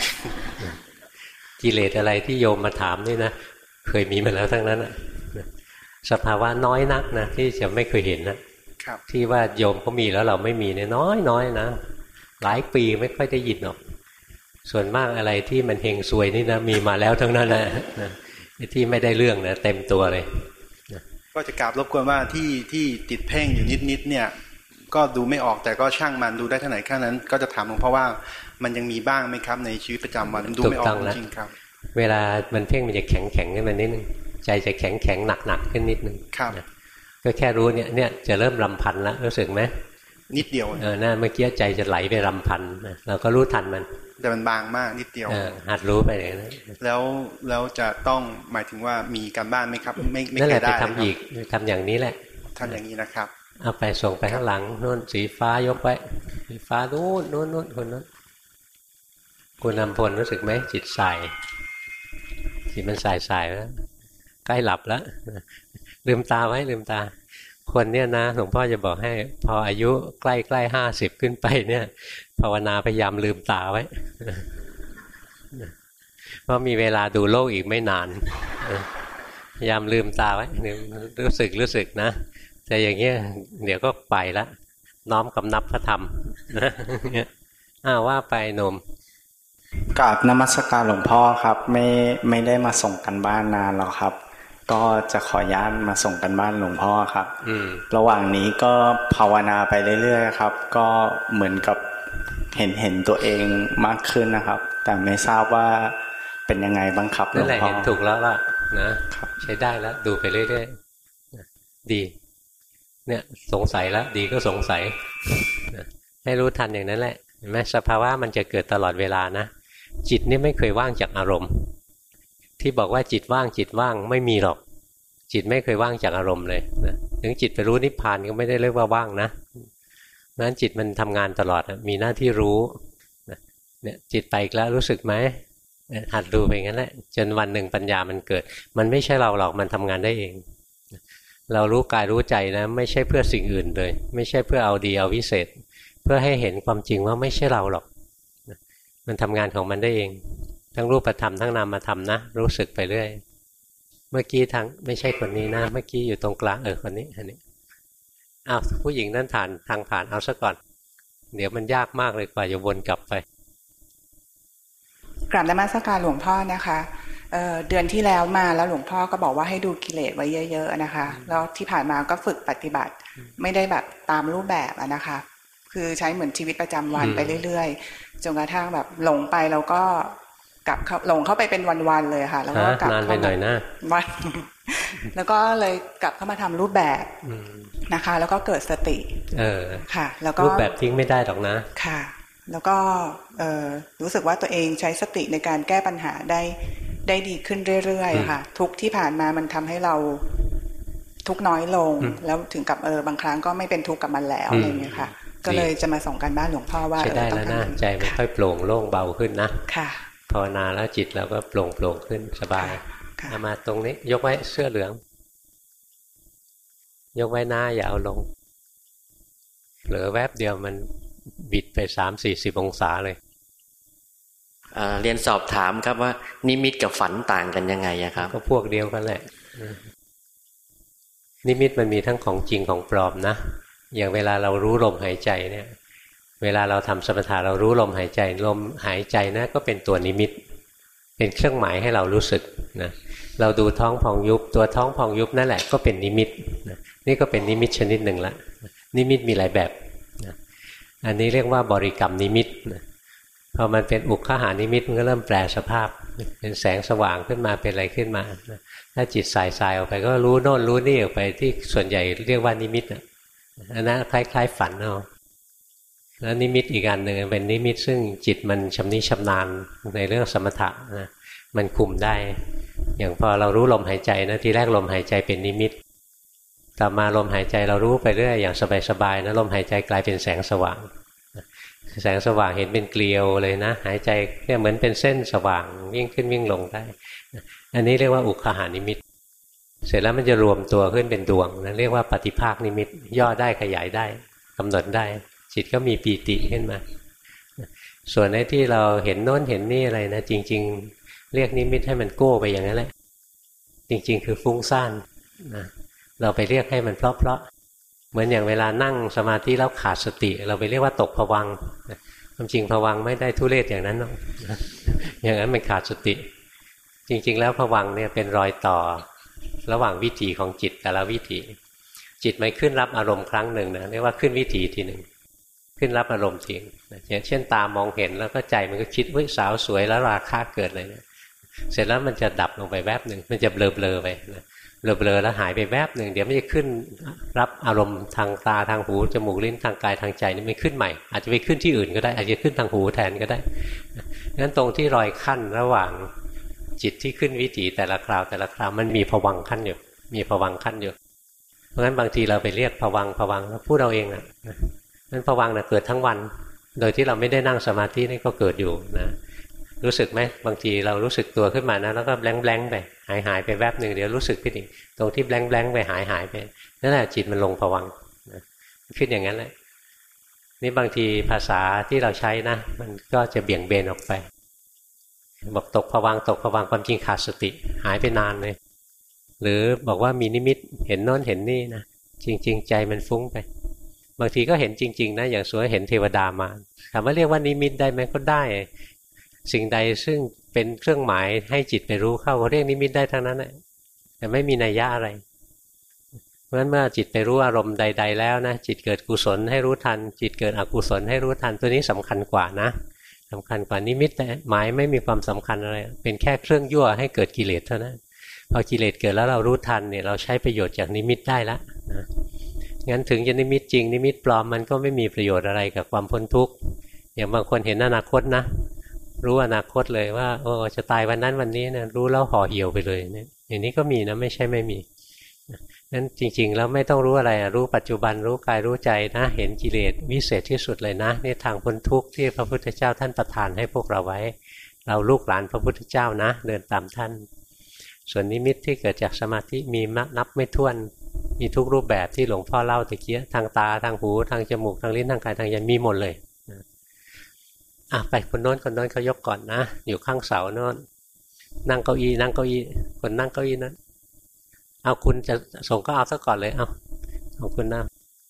[SPEAKER 1] กิเลสอะไรที่โยมมาถามนี่นะเคยมีมาแล้วทั้งนั้นอ่ะสภาวะน้อยนักนะที่จะไม่เคยเห็นนะที่ว่าโยมเขามีแล้วเราไม่มีเนี่ยน้อยน้อยนะหลายปีไม่ค่อยได้ยินหรอกส่วนมากอะไรที่มันเฮงซวยนี่นะมีมาแล้วทั้งนั้นแหละที่ไม่ได้เรื่องนะเต็มตัวเลย
[SPEAKER 10] ก็จะกราบรบกวนว่าที่ที่ติดเพ่งอยู่นิดๆเนี่ยก็ดูไม่ออกแต่ก็ช่างมันดูได้เท่าไหร่แค่นั้นก็จะถามหลวงพ่อว่ามันยังมีบ้างไหมครับในชีวิตประจำวันดูไม่ออกจริงครับ
[SPEAKER 1] เวลามันเพ่งมันจะแข็งแข็งขึ้นมานิดนึงใจจะแข็งแข็งหนักหนักขึ้นนิดนึงก็แค่รู้เนี่ยเนี่ยจะเริ่มรำพันแล้วรู้สึกไหม
[SPEAKER 10] นิดเดียว
[SPEAKER 1] เออน่าเมื่อกี้ใจจะไหลไปรำพันเราก็รู้ทันมัน
[SPEAKER 10] แต่มันบางมากนิดเดียว
[SPEAKER 1] หัดรู้ไปเลยนะ
[SPEAKER 10] แล้วแล้วจะต้องหมายถึงว่ามีการบ้านไหมครับไม่ไม่
[SPEAKER 1] เคยได้ทำอีกทำอย่างนี้แหละ
[SPEAKER 10] ทำอย่างนี้นะครับ
[SPEAKER 1] เอาไปส่งไปข้างหลังโน่นสีฟ้ายกไว้สีฟ้าโน่นโน่นโน่นคนนั้นคุณนำพลรู้สึกไหมจิตใสจิตมันใสใสแล้วใกล้หลับแล้วลืมตาไว้ลืมตาคนเนี่ยนะหลวงพ่อจะบอกให้พออายุใกล้ใกล้ห้าสิบขึ้นไปเนี่ยภาวนาพยายามลืมตาไว้เพราะมีเวลาดูโลกอีกไม่นานพยายามลืมตาไว้รู้สึกรู้สึกนะแต่อย่างเงี้ยเดี๋ยวก็ไปละน้อมกำนับพระธรรมนะอ้าวว่าไปหนุ่ม
[SPEAKER 11] กราบนมัสการหลวงพ่อครับไม่ไม่ได้มาส่งกันบ้านนานแล้วครับก็จะขออนุญาตมาส่งกันบ้านหลวงพ่อครับระหว่างนี้ก็ภาวนาไปเรื่อยๆครับก็เหมือนกับเห็นเห็นตัวเองมากขึ้นนะครับแต่ไม่ทราบว่าเป็นยังไงบ้างครับหลวงพ่อนั่นแหละ
[SPEAKER 1] เห็นถูกแล้วล่ะนะใช้ได้แล้วดูไปเรื่อยๆดีเนี่ยสงสัยแล้วดีก็สงสัยให้รู้ทันอย่างนั้นแหละเห็นไหมสภาวะมันจะเกิดตลอดเวลานะจิตนี่ไม่เคยว่างจากอารมณ์ที่บอกว่าจิตว่างจิตว่างไม่มีหรอกจิตไม่เคยว่างจากอารมณ์เลยนะถึงจิตไปรู้นิพพานก็ไม่ได้เรียกว่าว่างนะนั้นจิตมันทำงานตลอดมีหน้าที่รู้เนี่ยจิตไปอีกแล้วรู้สึกไหมหัดดูไปงั้นแหละจนวันหนึ่งปัญญามันเกิดมันไม่ใช่เราหรอกมันทำงานได้เองเรารู้กายรู้ใจนะไม่ใช่เพื่อสิ่งอื่นเลยไม่ใช่เพื่อเอาดีเอาวิเศษเพื่อให้เห็นความจริงว่าไม่ใช่เราหรอกมันทำงานของมันได้เองทั้งรูปธรรมทั้งนามธรรมนะรู้สึกไปเรื่อยเมื่อกี้ทั้งไม่ใช่คนนี้นะเมื่อกี้อยู่ตรงกลางเออคนนี้อันนี้อ้าวผู้หญิงนั่นผ่านทางผ่านเอาซะก่อนเดี๋ยวมันยากมากเลยกว่าจะวนกลับไป
[SPEAKER 12] กราบนมัสการหลวงพ่อนะคะเอ่อเดือนที่แล้วมาแล้วหลวงพ่อก็บอกว่าให้ดูกิเลสไว้เยอะๆนะคะแล้วที่ผ่านมาก็ฝึกปฏิบัติไม่ได้แบบตามรูปแบบนะคะคือใช้เหมือนชีวิตประจำวันไปเรื่อยๆจนกระทั่งแบบหลงไปแล้วก็กลับหลงเข้าไปเป็นวันๆเลยค่ะแล้วก็กลับเข้ามาวันแล้วก็เลยกลับเข้ามาทำรูปแบบนะคะแล้วก็เกิดสติ
[SPEAKER 1] เออ
[SPEAKER 12] ค่ะแล้วก็
[SPEAKER 1] รูปแบบทิ้งไม่ได้หรอกนะ
[SPEAKER 12] ค่ะแล้วก็เอ่อรู้สึกว่าตัวเองใช้สติในการแก้ปัญหาได้ได้ดีขึ้นเรื่อยๆค่ะทุกที่ผ่านมามันทำให้เราทุกน้อยลงแล้วถึงกับเออบางครั้งก็ไม่เป็นทุกข์กับมันแล้วอะไรอย่างเงี้ยค่ะก็เลยจะมาส่งกันบ้านหลวงพ่อว่า
[SPEAKER 1] ใช่ได้แล้วนะใจมันค่อยโปร่งโล่งเบาขึ้นนะค่ะภาวนาแล้วจิตเราก็โปร่งโปร่งขึ้นสบายเอามาตรงนี้ยกไว้เสื้อเหลืองยกไว้หน้าอย่าเอาลงเหลือแวบเดียวมันบิดไปสามสี่สิบองศาเลย
[SPEAKER 13] เอ่อเรียนสอบถามครับว่านิมิตกับฝันต่างกันยังไงอะครับ
[SPEAKER 1] ก็พวกเดียวกันแหละนิมิตมันมีทั้งของจริงของปลอมนะอย่างเวลาเรารู้ลมหายใจเนี่ยเวลาเราทำสมถะเรารู้ลมหายใจลมหายใจนะก็เป็นตัวนิมิตเป็นเครื่องหมายให้เรารู้สึกนะเราดูท้องพองยุบตัวท้องพองยุบนั่นแหละก็เป็นนิมิตนะนี่ก็เป็นนิมิตชนิดหนึ่งละนิมิตมีหลายแบบนะอันนี้เรียกว่าบริกรรมนิมิตนะพอมันเป็นอุกขหานิมิตมันก็เริ่มแปลสภาพเป็นแสงสว่างขึ้นมาเป็นอะไรขึ้นมาถ้าจิตสายสายออกไปก็รู้โน่นรู้นี่ออกไปที่ส่วนใหญ่เรียกว่านิมิตอันนั้นคล้ายๆฝันเอาแล้วนิมิตอีกอันหนึ่งเป็นนิมิตซึ่งจิตมันชำนิชำนาญในเรื่องสมถะนะมันคุมได้อย่างพอเรารู้ลมหายใจนะทีแรกลมหายใจเป็นนิมิตต่อมาลมหายใจเรารู้ไปเรื่อยอย่างสบายๆนะลมหายใจกลายเป็นแสงสว่างแสงสว่างเห็นเป็นเกลียวเลยนะหายใจเนี่ยเหมือนเป็นเส้นสว่างวิ่งขึ้นวิ่งลงได้อันนี้เรียกว่าอุคหานิมิตเสร็จแล้วมันจะรวมตัวขึ้นเป็นดวงนะเรียกว่าปฏิภาคนิมิตย่อได้ขยายได้กำหนดได้จิตก็มีปีติขึ้นมาส่วนในที่เราเห็นโน้นเห็นนี่อะไรนะจริงๆเรียกนิมิตให้มันโก้ไปอย่างนั้นแหละจริงๆคือฟุ้งซ่านนะเราไปเรียกให้มันเพราะๆเหมือนอย่างเวลานั่งสมาธิแล้วขาดสติเราไปเรียกว่าตกภวังค์ความจริงภวังค์ไม่ได้ทุเรศอย่างนั้นหรอกอย่างนั้นมันขาดสติจริงๆแล้วภวังค์เนี่ยเป็นรอยต่อระหว่างวิถีของจิตแต่ละวิถีจิตมันขึ้นรับอารมณ์ครั้งหนึ่งนะเรียกว่าขึ้นวิถีทีหนึ่งขึ้นรับอารมณ์ทีอย่างเช่นตามองเห็นแล้วก็ใจมันก็คิดว่าสาวสวยแล้วราคะเกิดเลยนะเสร็จแล้วมันจะดับลงไปแวบหนึ่งมันจะเบลอเบลอไปนะเบลอเบลอแล้วหายไปแวบหนึ่งเดี๋ยวมันจะขึ้นรับอารมณ์ทางตาทางหูจมูกลิ้นทางกายทางใจนี่มันขึ้นใหม่อาจจะไปขึ้นที่อื่นก็ได้อาจจะขึ้นทางหูแทนก็ได้งั้นตรงที่รอยขั้นระหว่างจิตที่ขึ้นวิถีแต่ละคราวแต่ละคราวมันมีภวังค์ขั้นอยู่มีภวังค์ขั้นอยู่เพราะงั้นบางทีเราไปเรียกภวังค์ภวังค์แล้วพูดเอาเองอ่ะนั้นภวังค์น่ะเกิดทั้งวันโดยที่เราไม่ได้นั่งสมาธินี่ก็เกิดอยู่นะรู้สึกไหมบางทีเรารู้สึกตัวขึ้นมานะแล้วก็แบงแบงไปหายหายไปแวบหนึ่งเดี๋ยวรู้สึกขึ้นอีกตรงที่แบงแบงไปหายหายไปนั่นแหละจิตมันลงภวังค์นะขึ้นอย่างนั้นแหละนี่บางทีภาษาที่เราใช้นะมันก็จะเบี่ยงเบนออกไปบอกตกภวังค์ตกภวังค์ความจริงขาดสติหายไปนานเลยหรือบอกว่ามีนิมิตเห็นโน้นเห็นนี่นะจริงๆใจมันฟุ้งไปบางทีก็เห็นจริงๆนะอย่างสวยเห็นเทวดามาถามว่าเรียกว่านิมิตได้ไหมก็ได้สิ่งใดซึ่งเป็นเครื่องหมายให้จิตไปรู้เข้าเรียกนิมิตได้ทั้งนั้นแหละแต่ไม่มีนัยยะอะไรเพราะฉะนั้นเมื่อจิตไปรู้อารมณ์ใดๆแล้วนะจิตเกิดกุศลให้รู้ทันจิตเกิดอกุศลให้รู้ทันตัวนี้สำคัญกว่านะสำคัญกว่านิมิตแต่หมายไม่มีความสำคัญอะไรเป็นแค่เครื่องยั่วให้เกิดกิเลสเท่านั้นพอกิเลสเกิดแล้วเรารู้ทันเนี่ยเราใช้ประโยชน์จากนิมิตได้แล้วนะงั้นถึงจะนิมิตจริงนิมิตปลอมมันก็ไม่มีประโยชน์อะไรกับความพ้นทุกข์อย่างบางคนเห็นอนาคตนะรู้อนาคตเลยว่าโอ้จะตายวันนั้นวันนี้นะรู้แล้วห่อเหี่ยวไปเลยเนี่ยอย่างนี้ก็มีนะไม่ใช่ไม่มีนั้นจริงๆแล้วไม่ต้องรู้อะไรรู้ปัจจุบันรู้กายรู้ใจนะเห็นกิเลสวิเศษที่สุดเลยนะนี่ทางพ้นทุกข์ที่พระพุทธเจ้าท่านประทานให้พวกเราไว้เราลูกหลานพระพุทธเจ้านะเดินตามท่านส่วนนิมิตที่เกิดจากสมาธิมีนับไม่ถ้วนมีทุกรูปแบบที่หลวงพ่อเล่าตะเกียทางตาทางหูทางจมูกทางลิ้นทางกายทางใจมีหมดเลยอ่ะไปคนโน้นคนโน้นเขายกก่อนนะอยู่ข้างเสาโน้นนั่งเก้าอี้นั่งเก้าอี้คนนั่งเก้าอี้นั้นเอาคุณจะส่งก็เอาซะก่อนเลยเอาของคุณนะ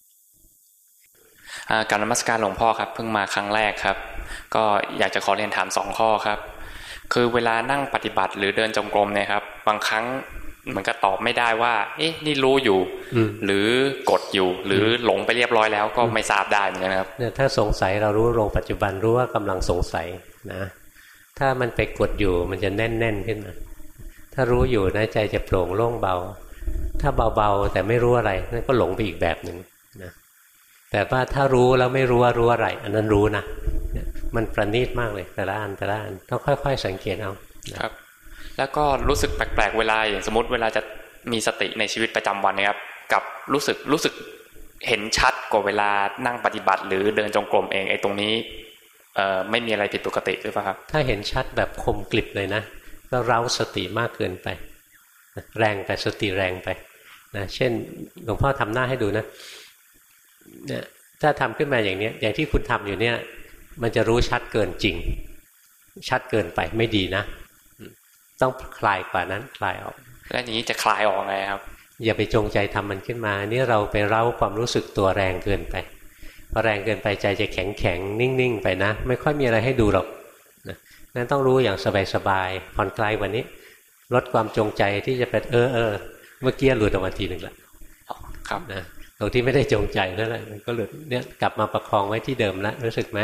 [SPEAKER 8] การนมัสการหลวงพ่อครับเพิ่งมาครั้งแรกครับก็อยากจะขอเรียนถามสองข้อครับคือเวลานั่งปฏิบัติหรือเดินจงกรมเนี่ยครับบางครั้งเหมือนกับตอบไม่ได้ว่าเอ๊ะนี่รู้อยู่หรือกดอยู่หรือหลงไปเรียบร้อยแล้วก็ไม่ทราบได้เหมือนกันครับเนี่ย
[SPEAKER 1] ถ้าสงสัยเรารู้ลงปัจจุบันรู้ว่ากำลังสงสัยนะถ้ามันไปกดอยู่มันจะแน่นๆขึ้นมาถ้ารู้อยู่นะใจจะโปร่งโล่งเบาถ้าเบาๆแต่ไม่รู้อะไรนั่นก็หลงไปอีกแบบหนึ่งนะแต่ว่าถ้ารู้แล้วไม่รู้ว่ารู้อะไรอันนั้นรู้นะมันประณีตมากเลยแต่ละอันแต่ละอันต้องค่อยๆสังเกตเอา
[SPEAKER 8] ครับแล้วก็รู้สึกแปลกๆเวลาอย่างสมมติเวลาจะมีสติในชีวิตประจำวันนะครับกับรู้สึกรู้สึกเห็นชัดกว่าเวลานั่งปฏิบัติหรือเดินจงกรมเองไอ้ตรงนี้เอ่อไม่มีอะไรผิดปกติหรือเปล่าครับ
[SPEAKER 1] ถ้าเห็นชัดแบบคมกริบเลยนะก็เร้าสติมากเกินไปแรงแต่สติแรงไปนะเช่นหลวงพ่อทำหน้าให้ดูนะเนี่ยถ้าทำขึ้นมาอย่างนี้อย่างที่คุณทำอยู่เนี่ยมันจะรู้ชัดเกินจริงชัดเกินไปไม่ดีนะต้องคลายกว่านั้นคลายออก
[SPEAKER 8] แล้วนี้จะคลายออกไงครับ
[SPEAKER 1] อย่าไปจงใจทำมันขึ้นมานี่เราไปเร้าความรู้สึกตัวแรงเกินไปพอแรงเกินไปใจจะแข็งแข็งนิ่งๆไปนะไม่ค่อยมีอะไรให้ดูหรอกนะงั้นต้องรู้อย่างสบายๆผ่อนคลายกว่านี้ลดความจงใจที่จะเป็นเออเออเมื่อกี้หลุดออกมาทีหนึ่งละ
[SPEAKER 8] ครับ
[SPEAKER 1] นะตรงที่ไม่ได้จงใจนั่นแหละก็หลุดเนี่ยกลับมาประคองไว้ที่เดิมแล้วรู้สึกไหม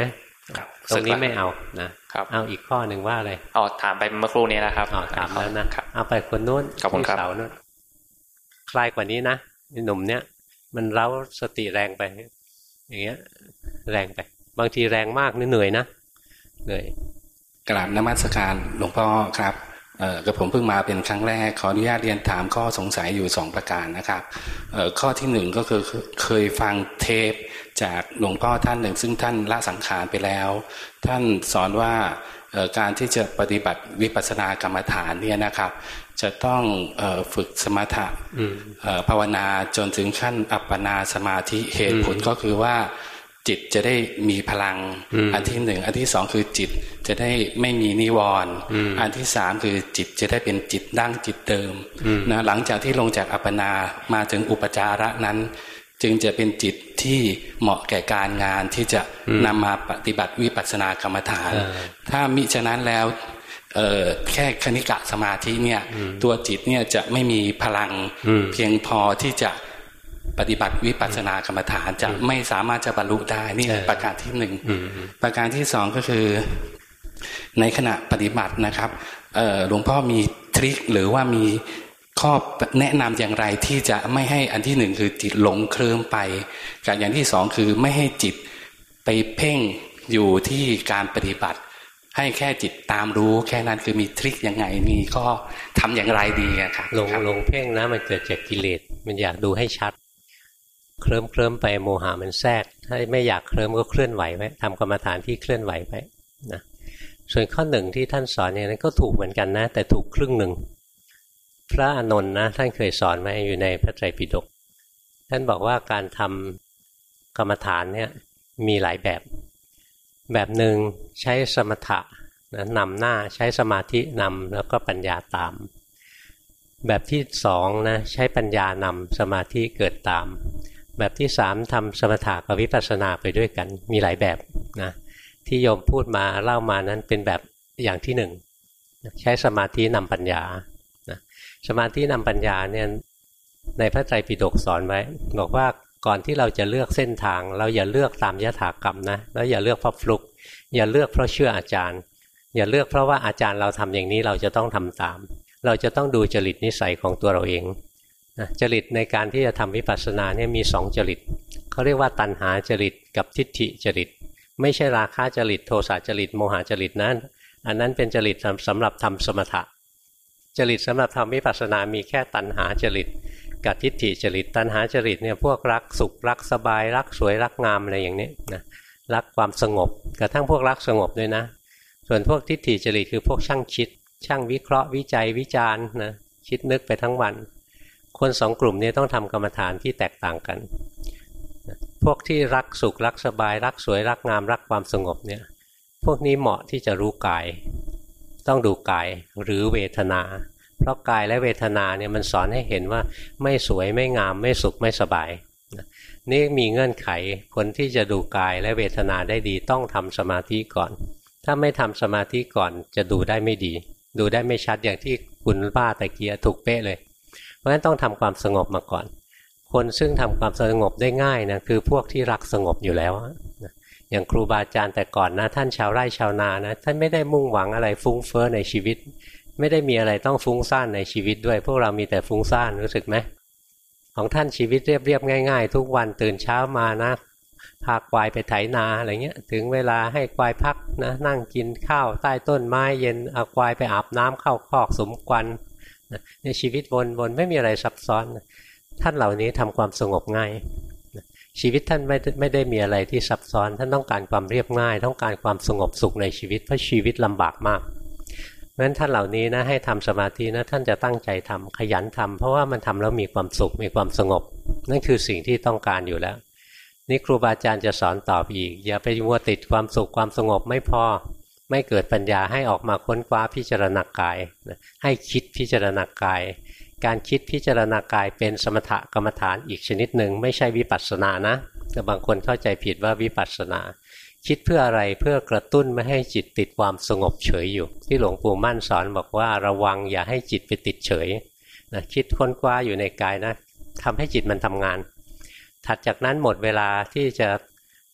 [SPEAKER 1] ตรงนี้ไม่เอานะครับเอาอีกข้อหนึ่งว่าอะไร
[SPEAKER 8] อ๋อถามไปเมื่อครู่นี้นะครับ
[SPEAKER 1] อ๋อถามแล้วนะเอาไปคนนู้น
[SPEAKER 8] ขอบคุณครับ
[SPEAKER 1] เสานู้นคลายกว่านี้นะหนุ่มเนี้ยมันเร้าสติแรงไปอย่างเงี้ยแรงไปบางทีแรงมากนี่เหนื่อยนะเหนื่อย
[SPEAKER 14] กราบนมัสการหลวงพ่อครับเอ่อกับผมเพิ่งมาเป็นครั้งแรกขออนุญาตเรียนถามข้อสงสัยอยู่สองประการนะครับเอ่อข้อที่หนึ่งก็คือเคยฟังเทปจากหลวงพ่อท่านหนึ่งซึ่งท่านละสังขารไปแล้วท่านสอนว่าเอ่อการที่จะปฏิบัติวิปัสสนากรรมฐานเนี่ยนะครับจะต้องเอ่อฝึกสมถะเอ่อภาวนาจนถึงขั้นอัปปนาสมาธิเหตุผลก็คือว่าจิตจะได้มีพลังอันที่หนึ่งอันที่สองคือจิตจะได้ไม่มีนิวรณ์อันที่สามคือจิตจะได้เป็นจิตดั้งจิตเดิมนะหลังจากที่ลงจากอัปปนามาถึงอุปจาระนั้นจึงจะเป็นจิตที่เหมาะแก่การงานที่จะนำมาปฏิบัติวิปัสสนากรรมฐานถ้ามิฉะนั้นแล้วเอ่อแค่คณิกะสมาธิเนี่ยตัวจิตเนี่ยจะไม่มีพลังเพียงพอที่จะปฏิบัติวิปัสสนากรรมฐานจะไม่สามารถจะบรรลุได้นี่ประการที่หนึ่งประการที่สองก็คือในขณะปฏิบัตินะครับหลวงพ่อมีทริคหรือว่ามีข้อแนะนำอย่างไรที่จะไม่ให้อันที่หนึ่งคือจิตหลงเคลิ้มไปกับอย่างที่สองคือไม่ให้จิตไปเพ่งอยู่ที่การปฏิบัติให้แค่จิตตามรู้แค่นั้นคือมีทริคยังไงมีข้อทำอย่างไรดีครับ
[SPEAKER 1] หลงหลงเพ่งนะมันเกิดจากกิเลสมันอยากดูให้ชัดเคลิ้มเคลิ้มไปโมหะมันแทรกถ้าไม่อยากเคลิ้มก็เคลื่อนไหวไว้ทำกรรมฐานที่เคลื่อนไหวไปนะส่วนข้อหนึ่งที่ท่านสอนอย่างนั้นก็ถูกเหมือนกันนะแต่ถูกครึ่งหนึ่งพระอานนท์นะท่านเคยสอนไว้อยู่ในพระไตรปิฎกท่านบอกว่าการทำกรรมฐานเนี่ยมีหลายแบบแบบหนึ่งใช้สมถะนะนำหน้าใช้สมาธินำแล้วก็ปัญญาตามแบบที่สองนะใช้ปัญญานำสมาธิเกิดตามแบบที่สามทำสมถะกับวิปัสสนาไปด้วยกันมีหลายแบบนะที่โยมพูดมาเล่ามานั้นเป็นแบบอย่างที่หนึ่งใช้สมาธินำปัญญานะสมาธินำปัญญาเนี่ยในพระไตรปิฎกสอนไว้บอกว่าก่อนที่เราจะเลือกเส้นทางเราอย่าเลือกตามยถากรรมนะแล้วอย่าเลือกเพราะฟลุกอย่าเลือกเพราะเชื่ออาจารย์อย่าเลือกเพราะว่าอาจารย์เราทำอย่างนี้เราจะต้องทำตามเราจะต้องดูจริตนิสัยของตัวเราเองนะจริตในการที่จะทำวิปัสสนาเนี่ยมีสองจริตเขาเรียกว่าตัณหาจริตกับทิฏฐิจริตไม่ใช่ราคะจริตโทสะจริตโมหจริตนั้นอันนั้นเป็นจริตสำหรับทำสมถะจริตสำหรับทำวิปัสสนามีแค่ตัณหาจริตกับทิฏฐิจริตตัณหาจริตเนี่ยพวกรักสุขรักสบายรักสวยรักงามอะไรอย่างนี้นะรักความสงบกระทั่งพวกรักสงบด้วยนะส่วนพวกทิฏฐิจริตคือพวกช่างคิดช่างวิเคราะห์วิจัยวิจารณ์นะคิดนึกไปทั้งวันคนสองกลุ่มนี้ต้องทำกรรมฐานที่แตกต่างกันพวกที่รักสุขรักสบายรักสวยรักงามรักความสงบเนี่ยพวกนี้เหมาะที่จะรู้กายต้องดูกายหรือเวทนาเพราะกายและเวทนาเนี่ยมันสอนให้เห็นว่าไม่สวยไม่งามไม่สุขไม่สบายนี่มีเงื่อนไขคนที่จะดูกายและเวทนาได้ดีต้องทำสมาธิก่อนถ้าไม่ทำสมาธิก่อนจะดูได้ไม่ดีดูได้ไม่ชัดอย่างที่คุณว่าตะเกียถูกเป๊ะเลยเพราะฉะนั้นต้องทำความสงบมาก่อนคนซึ่งทำความสงบได้ง่ายนะคือพวกที่รักสงบอยู่แล้วอย่างครูบาอาจารย์แต่ก่อนนะท่านชาวไร่ชาวนานะท่านไม่ได้มุ่งหวังอะไรฟุ้งเฟ้อในชีวิตไม่ได้มีอะไรต้องฟุ้งซ่านในชีวิตด้วยพวกเรามีแต่ฟุ้งซ่านรู้สึกไหมของท่านชีวิตเรียบๆง่ายๆทุกวันตื่นเช้ามานะพาควายไปไถนาอะไรเงี้ยถึงเวลาให้ควายพักนะนั่งกินข้าวใต้ต้นไม้เย็นเอาควายไปอาบน้ำเข้าคอกสมควันในชีวิตวนๆไม่มีอะไรซับซ้อนท่านเหล่านี้ทำความสงบง่ายชีวิตท่านไม่ไม่ได้มีอะไรที่ซับซ้อนท่านต้องการความเรียบง่ายต้องการความสงบสุขในชีวิตเพราะชีวิตลำบากมากเพราะฉะนั้นท่านเหล่านี้นะให้ทำสมาธินะท่านจะตั้งใจทำขยันทำเพราะว่ามันทำแล้วมีความสุขมีความสงบนั่นคือสิ่งที่ต้องการอยู่แล้วนี่ครูบาอาจารย์จะสอนตอบอีกอย่าไปมัวติดความสุขความสงบไม่พอไม่เกิดปัญญาให้ออกมาค้นคว้าพิจารณากายให้คิดพิจารณากายการคิดพิจารณากายเป็นสมถกรรมฐานอีกชนิดหนึ่งไม่ใช่วิปัสสนานะแต่บางคนเข้าใจผิดว่าวิปัสสนาคิดเพื่ออะไรเพื่อกระตุ้นไม่ให้จิตติดความสงบเฉยอยู่ที่หลวงปู่มั่นสอนบอกว่าระวังอย่าให้จิตไปติดเฉยนะคิดค้นคว้าอยู่ในกายนะทำให้จิตมันทำงานถัดจากนั้นหมดเวลาที่จะ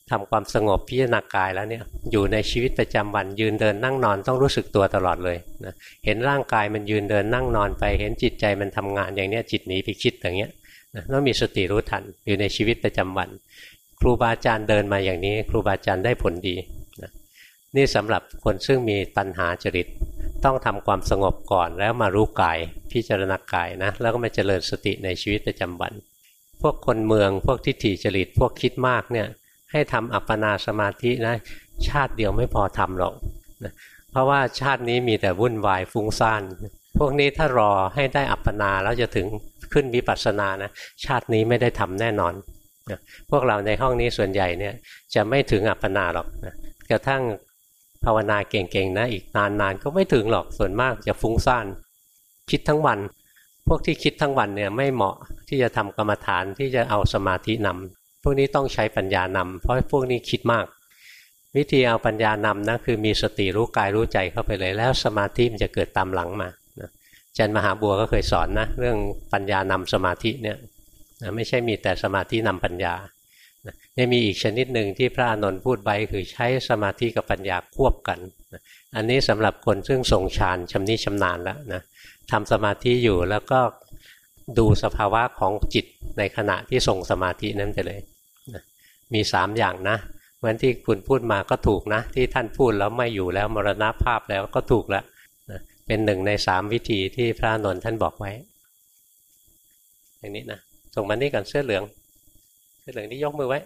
[SPEAKER 1] ทำความสงบพิจารณากายแล้วเนี่ยอยู่ในชีวิตประจำวันยืนเดินนั่งนอนต้องรู้สึกตัวตลอดเลยนะเห็นร่างกายมันยืนเดินนั่งนอนไปเห็นจิตใจมันทำงานอย่างเนี้ยจิตหนีไปคิดอย่างเงี้ยนะต้องมีสติรู้ทันอยู่ในชีวิตประจำวันครูบาอาจารย์เดินมาอย่างนี้ครูบาอาจารย์ได้ผลดีนะนี่สำหรับคนซึ่งมีตัณหาจริตต้องทำความสงบก่อนแล้วมารู้กายพิจารณากายนะแล้วก็มาเจริญสติในชีวิตประจำวันพวกคนเมืองพวกทิฏฐิจริตพวกคิดมากเนี่ยให้ทำอัปปนาสมาธินะชาติเดียวไม่พอทำหรอกนะเพราะว่าชาตินี้มีแต่วุ่นวายฟุ้งซ่านพวกนี้ถ้ารอให้ได้อัปปนาแล้วจะถึงขึ้นวิปัสสนานะชาตินี้ไม่ได้ทำแน่นอนนะพวกเราในห้องนี้ส่วนใหญ่เนี่ยจะไม่ถึงอัปปนาหรอกนะกระทั่งภาวนาเก่งๆนะอีกนานๆก็ไม่ถึงหรอกส่วนมากจะฟุ้งซ่านคิดทั้งวันพวกที่คิดทั้งวันเนี่ยไม่เหมาะที่จะทำกรรมฐานที่จะเอาสมาธินำพวกนี้ต้องใช้ปัญญานำเพราะพวกนี้คิดมากวิธีเอาปัญญานำนะคือมีสติรู้กายรู้ใจเข้าไปเลยแล้วสมาธิมันจะเกิดตามหลังมานะอาจารย์มหาบัวก็เคยสอนนะเรื่องปัญญานำสมาธิเนี่ยนะไม่ใช่มีแต่สมาธินำปัญญานะยังมีอีกชนิดหนึ่งที่พระอานนท์พูดไว้คือใช้สมาธิกับปัญญาควบกันนะอันนี้สำหรับคนซึ่งทรงฌานชำนิชำนาญแล้วนะทำสมาธิอยู่แล้วก็ดูสภาวะของจิตในขณะที่ทรงสมาธินั้นไปเลยนะมีสามอย่างนะเหมือนที่คุณพูดมาก็ถูกนะที่ท่านพูดแล้วไม่อยู่แล้วมรณภาพแล้วก็ถูกแล้วนะเป็นหนึ่งในสามวิธีที่พระอานนท์ท่านบอกไว้อย่างนี้นะส่งมานี่ก่อนเสื้อเหลืองเสื้อเหลืองนี่ยกมือไว้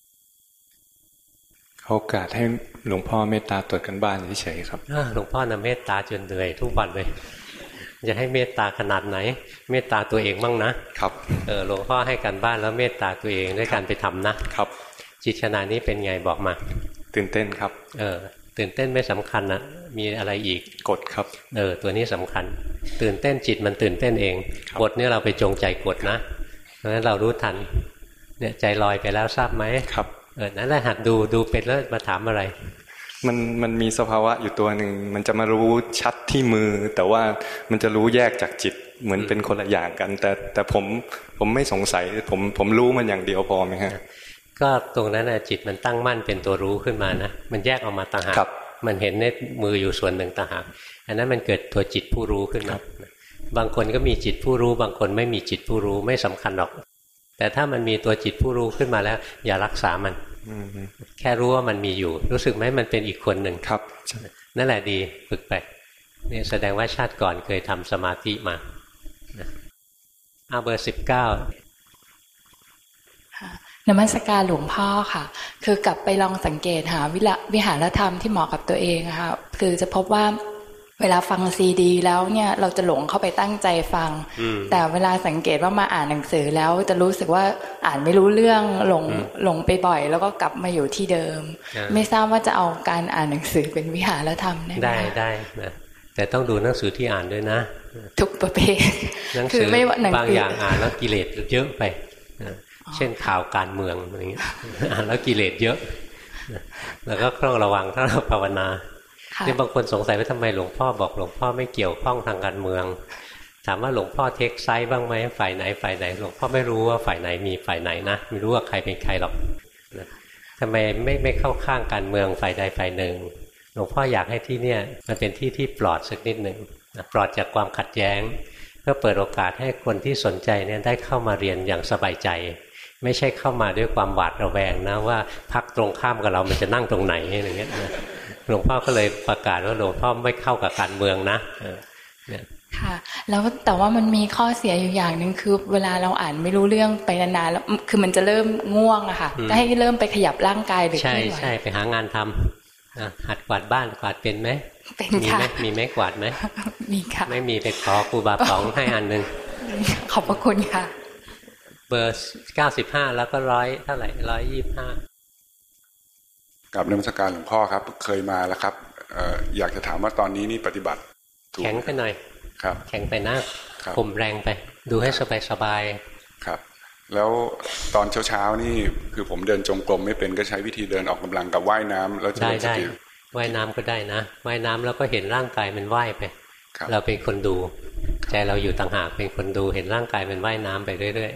[SPEAKER 15] โอกาสให้หลวงพ่อเมตตาตรวจกันบ้านเฉยๆครับ
[SPEAKER 1] หลวงพ่อนะเมตตาจนเหนื่อยทุกวันเลยจะให้เมตตาขนาดไหนเมตตาตัวเองบ้างนะครับเออหลวงพ่อให้กันบ้านแล้วเมตตาตัวเองด้วยการไปทำนะครับจิตขณะนี้เป็นไงบอกมา
[SPEAKER 15] ตื่นเต้นครับ
[SPEAKER 1] เออตื่นเต้นไม่สำคัญนะมีอะไรอีก
[SPEAKER 15] กดครับ
[SPEAKER 1] เออตัวนี้สำคัญตื่นเต้นจิตมันตื่นเต้นเองกดเนี่ยเราไปจงใจกดนะเพราะฉะนั้นเรารู้ทันเนี่ยใจลอยไปแล้วทราบไหม
[SPEAKER 15] ครับ
[SPEAKER 1] เออนั่นแหละหัดดูดูเป็นแล้วมาถามอะไร
[SPEAKER 15] มันมันมีสภาวะอยู่ตัวหนึ่งมันจะมารู้ชัดที่มือแต่ว่ามันจะรู้แยกจากจิตเหมือนเป็นคนละอย่างกันแต่แต่ผมผมไม่สงสัยผมผมรู้มันอย่างเดียวพอไหมฮะ
[SPEAKER 1] ก็ตรงนั้นนะจิตมันตั้งมั่นเป็นตัวรู้ขึ้นมานะมันแยกออกมาต่างหากมันเห็นในมืออยู่ส่วนหนึ่งต่างหากอันนั้นมันเกิดตัวจิตผู้รู้ขึ้นมาบางคนก็มีจิตผู้รู้บางคนไม่มีจิตผู้รู้ไม่สำคัญหรอกแต่ถ้ามันมีตัวจิตผู้รู้ขึ้นมาแล้วอย่ารักษามันแค่รู้ว่ามันมีอยู่รู้สึกไหมมันเป็นอีกคนหนึ่ง
[SPEAKER 15] ครับ
[SPEAKER 1] นั่นแหละดีฝึกไปนี่แสดงว่าชาติก่อนเคยทำสมาธิมาเอาเบอร์สิบเก้าน
[SPEAKER 16] มัสการหลวงพ่อค่ะคือกลับไปลองสังเกตหาวิหารธรรมที่เหมาะกับตัวเองค่ะคือจะพบว่าเวลาฟังซีดีแล้วเนี่ยเราจะหลงเข้าไปตั้งใจฟังแต่เวลาสังเกตว่ามาอ่านหนังสือแล้วจะรู้สึกว่าอ่านไม่รู้เรื่องหลงหลงไปบ่อยแล้วก็กลับมาอยู่ที่เดิมไม่ทราบว่าจะเอาการอ่านหนังสือเป็นวิหารธรรมได้ไหม
[SPEAKER 1] ได้ได้นะแต่ต้องดูหนังสือที่อ่านด้วยนะ
[SPEAKER 16] ทุกประเภท
[SPEAKER 1] หนังสือบางอย่างอ่านแล้วกิเลสเยอะไปเช่นข่าวการเมืองอะไรเงี้ยอ่านแล้วกิเลสเยอะแล้วก็ต้องระวังถ้าเราภาวนาที่บางคนสงสัยว่าทำไมหลวงพ่อบอกหลวงพ่อไม่เกี่ยวข้องทางการเมืองถามว่าหลวงพ่อเทคไซด์บ้างไหมฝ่ายไหนฝ่ายไหนหลวงพ่อไม่รู้ว่าฝ่ายไหนมีฝ่ายไหนนะไม่รู้ว่าใครเป็นใครหรอกทำไมไม่ไม่เข้าข้างการเมืองฝ่ายใดฝ่ายหนึ่งหลวงพ่ออยากให้ที่เนี่ยมันเป็นที่ที่ปลอดสักนิดหนึ่งปลอดจากความขัดแย้งเพื่อเปิดโอกาสให้คนที่สนใจเนี่ยได้เข้ามาเรียนอย่างสบายใจไม่ใช่เข้ามาด้วยความหวาดระแวงนะว่าพรรคตรงข้ามกับเรามันจะนั่งตรงไหนอย่างเงี้ยหลวงพ่อก็เลยประกาศว่าหลวงพ่อไม่เข้ากับการเมืองนะ
[SPEAKER 16] ค่ะแล้วแต่ว่ามันมีข้อเสียอยู่อย่างหนึ่งคือเวลาเราอ่านไม่รู้เรื่องไปนานๆแล้วคือมันจะเริ่มง่วงอะค่ะจะให้เริ่มไปขยับร่างกายหรือ
[SPEAKER 1] ใช่ใช่ไปหางานทำหัดกวาดบ้านกวาดเป็นไหม
[SPEAKER 16] เป็นค่ะ
[SPEAKER 1] มีไหมมีไม้กวาดไหม
[SPEAKER 16] มีค่ะ
[SPEAKER 1] ไม่มีไปขอครูบาป๋องให้อันหนึ่ง
[SPEAKER 16] ขอบพระคุณค่ะ
[SPEAKER 1] เบอร์เก้าสิบห้าแล้วก็ร้อยเท่าไหร่ร้อยยี่สิบห้า
[SPEAKER 17] กับนมัสการหลวงพ่อครับเคยมาแล้วครับเอ่ออยากจะถามว่าตอนนี้นี่ปฏิบัติ
[SPEAKER 1] แข็งไปหน่อย
[SPEAKER 17] ครับ
[SPEAKER 1] แข็งไปนะข่มแรงไปดูให้สบายสบาย
[SPEAKER 17] ครับแล้วตอนเช้าๆนี่คือผมเดินจงกรมไม่เป็นก็ใช้วิธีเดินออกกำลังกับว่ายน้ำแล้วจะ
[SPEAKER 1] ได้ได้ว่ายน้ำก็ได้นะว่ายน้ำแล้วก็เห็นร่างกายมันว่ายไปเราเป็นคนดูใจเราอยู่ต่างหากเป็นคนดูเห็นร่างกายมันว่ายน้ำไปเรื่อยๆ